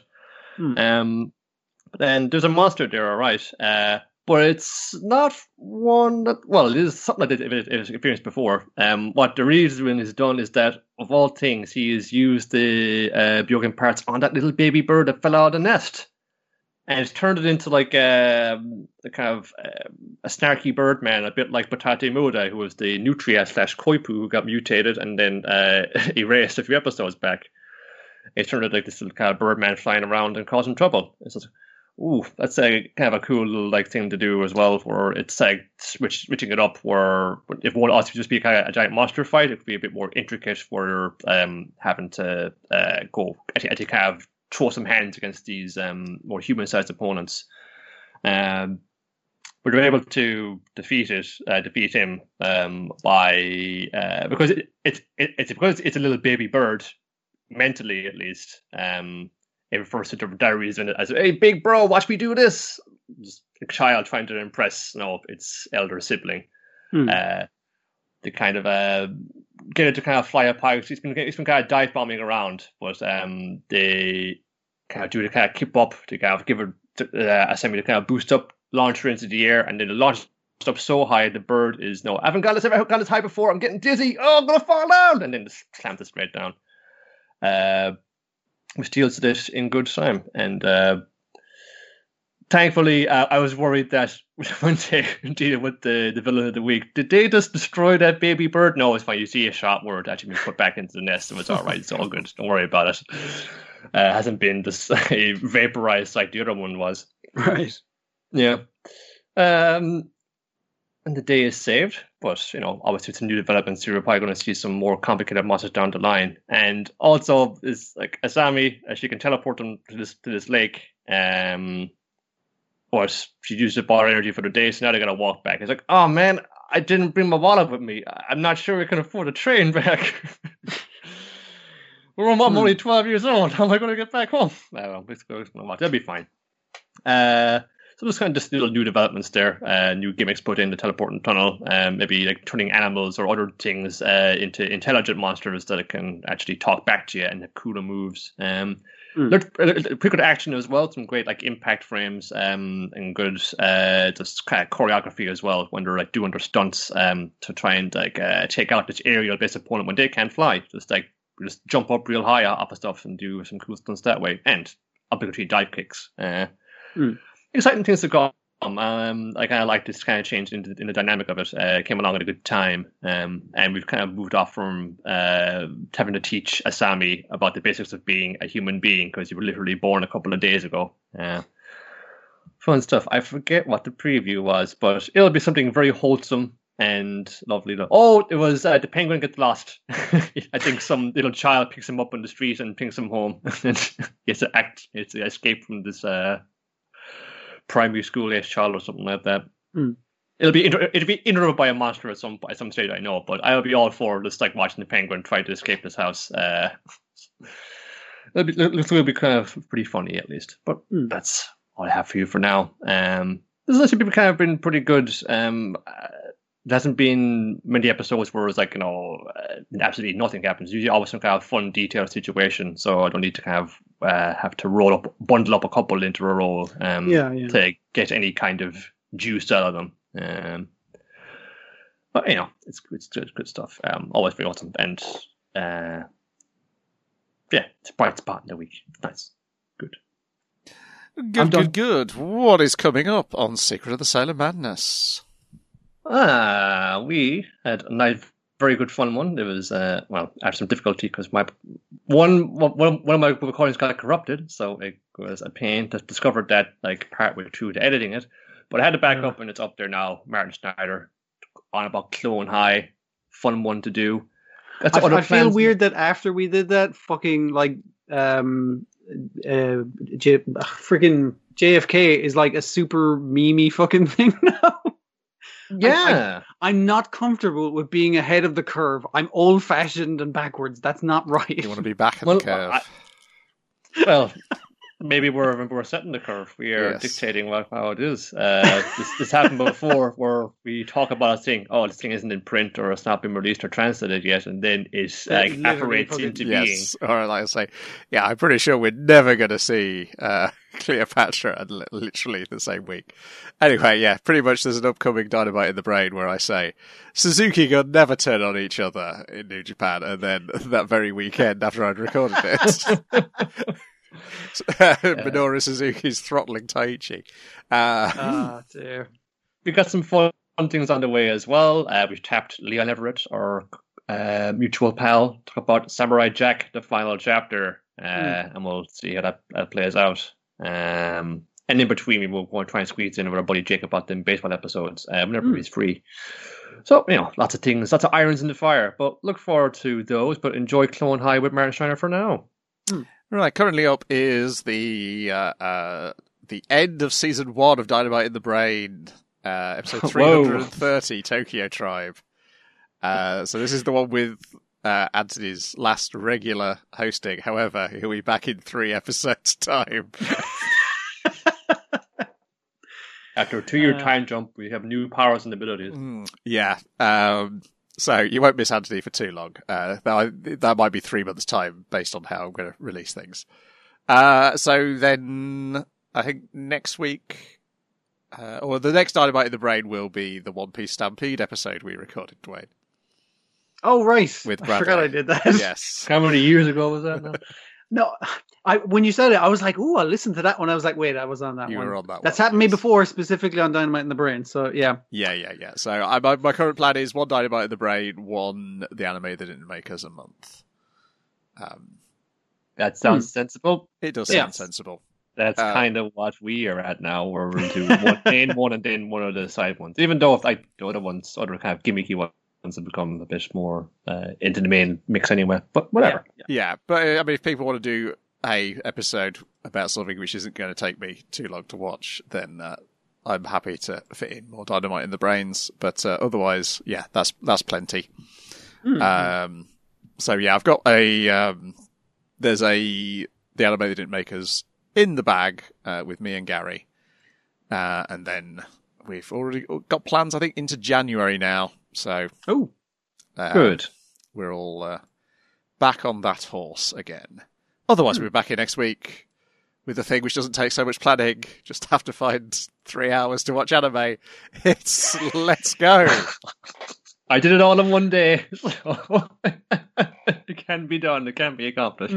But then there's a monster there, all right. But it's not one that, well, it is something that it has experienced before. What the reason has done is that, of all things, he has used the Biogen parts on that little baby bird that fell out of the nest. And it's turned it into like a kind of a snarky birdman, a bit like Batate Moda, who was the Nutria / Koipu who got mutated and then erased a few episodes back. It's turned it like this little kind of birdman flying around and causing trouble. It's just, that's a kind of a cool little like thing to do as well, where it's like switching it up. Where if one ought to just be kind of a giant monster fight, it could be a bit more intricate, where you're having to go actually kind of throw some hands against these more human-sized opponents. But they're able to defeat him by because it's a little baby bird, mentally at least. It refers to different diaries in it as, "Hey, big bro, watch me do this." Just a child trying to impress its elder sibling. They kind of get it to kind of fly up high. He's been kind of dive bombing around, but they kind of do the kind of keep up to kind of give it assembly to kind of boost up, launch her into the air, and then it launches up so high the bird is I haven't got this high before. I'm getting dizzy. Oh, I'm gonna fall down, and then just slams it straight down. Which deals with it in good time, and thankfully, I was worried that when they deal with the villain of the week, did they just destroy that baby bird? No, it's fine. You see a shot where it actually been put back into the nest, so it's all right. It's all good. Don't worry about it. Hasn't been just vaporized like the other one was. Right. Yeah. And the day is saved, but obviously with some new developments, you're probably going to see some more complicated monsters down the line. And also, is like Asami, she can teleport them to this lake. But she used up all her energy for the day, so now they're going to walk back. It's like, oh man, I didn't bring my wallet with me. I'm not sure we can afford a train back. I'm only 12 years old. How am I going to get back home? I don't know. That'll be fine. So there's kind of just little new developments there, new gimmicks put in the teleporting tunnel, maybe like turning animals or other things into intelligent monsters that can actually talk back to you and have cooler moves. Pretty good action as well. Some great like impact frames and good just kind of choreography as well when they're like doing their stunts to try and like take out this aerial based opponent when they can't fly. Just jump up real high off of stuff and do some cool stunts that way, and obligatory dive kicks. Exciting things to come. I kind of like this kind of change in the dynamic of it. Came along at a good time, and we've kind of moved off from having to teach Asami about the basics of being a human being, because you were literally born a couple of days ago. Fun stuff. I forget what the preview was, but it'll be something very wholesome and lovely. Oh, it was the penguin gets lost. I think some little child picks him up on the street and brings him home. It's an escape from this primary school age child or something like that. It'll be interrupted by a monster at some stage, I know, but I'll be all for just like watching the penguin try to escape his house. It'll be kind of pretty funny at least. But that's all I have for you for now. This has actually kind of been pretty good. There hasn't been many episodes where it's like, absolutely nothing happens. Usually always some kind of fun, detailed situation, so I don't need to kind of have to bundle up a couple into a row to get any kind of juice out of them. But, it's good stuff. Always very awesome. And, it's a bright spot in the week. Nice. Good. Good. What is coming up on Secret of the Sailor Madness? We had a nice, very good fun one. There was, after some difficulty because one of my recordings got corrupted, so it was a pain to discover that partway through the editing it. But I had to back up, and it's up there now. Martin Schneider on about Clone High, fun one to do. I feel weird that after we did that, fucking freaking JFK is like a super memey fucking thing now. Yeah. I'm not comfortable with being ahead of the curve. I'm old-fashioned and backwards. That's not right. You want to be back at the curve. Maybe we're setting the curve. We are dictating how it is. This happened before, where we talk about a thing. Oh, this thing isn't in print, or it's not been released or translated yet, and then it apparates into being. Yes, or like I say, I'm pretty sure we're never going to see Cleopatra literally the same week. Anyway, pretty much. There's an upcoming Dynamite in the Brain where I say Suzuki Gun never turn on each other in New Japan, and then that very weekend after I'd recorded it. Minoru Suzuki's throttling Taichi. Dear. We've got some fun things on the way as well. We've tapped Leon Everett, our mutual pal, talk about Samurai Jack, the final chapter, and we'll see how that plays out. And in between, we will go and try and squeeze in with our buddy Jacob about them baseball episodes whenever he's free. So, lots of things, lots of irons in the fire. But look forward to those. But enjoy Clone High with Martin Schneider for now. Right, currently up is the end of season 1 of Dynamite in the Brain, episode 330, Tokyo Tribe. So this is the one with Anthony's last regular hosting. However, he'll be back in 3 episodes' time. After a 2-year time jump, we have new powers and abilities. So you won't miss Anthony for too long. That might be 3 months' time based on how I'm going to release things. So then I think next week, or the next Dynamite in the Brain will be the One Piece Stampede episode we recorded, Dwayne. Oh, right. With Bradley. I forgot I did that. Yes. How many years ago was that now? No, when you said it, I was like, "Ooh, I listened to that one." I was like, "Wait, I was on that one." You were on that one. That's happened to me before, specifically on Dynamite in the Brain. So yeah. So my current plan is 1 Dynamite in the Brain, 1 the anime that didn't make us a month. That sounds sensible. It does sound sensible. That's kind of what we are at now. We're into one and then one of the side ones. Even though the other ones, other kind of gimmicky ones, have become a bit more into the main mix anyway. But whatever. Yeah, but I mean, if people want to do a episode about something which isn't going to take me too long to watch, then I'm happy to fit in more Dynamite in the Brains. But otherwise, that's plenty. So I've got there's the anime that didn't make us in the bag with me and Gary, and then we've already got plans, I think, into January now. So good. We're all back on that horse again. Otherwise, we'll be back here next week with a thing which doesn't take so much planning. Just have to find 3 hours to watch anime. It's Let's Go. I did it all in one day. So it can be done. It can be accomplished.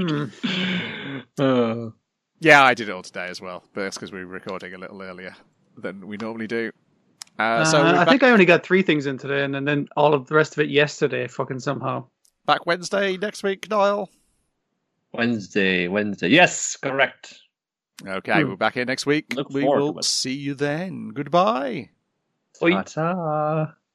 Yeah, I did it all today as well. But that's because we were recording a little earlier than we normally do. I think I only got 3 things in today, and then all of the rest of it yesterday, fucking somehow. Back Wednesday next week, Niall? Wednesday. Yes, correct. Okay, we're back here next week. We will see you then. Goodbye. Ta-ta.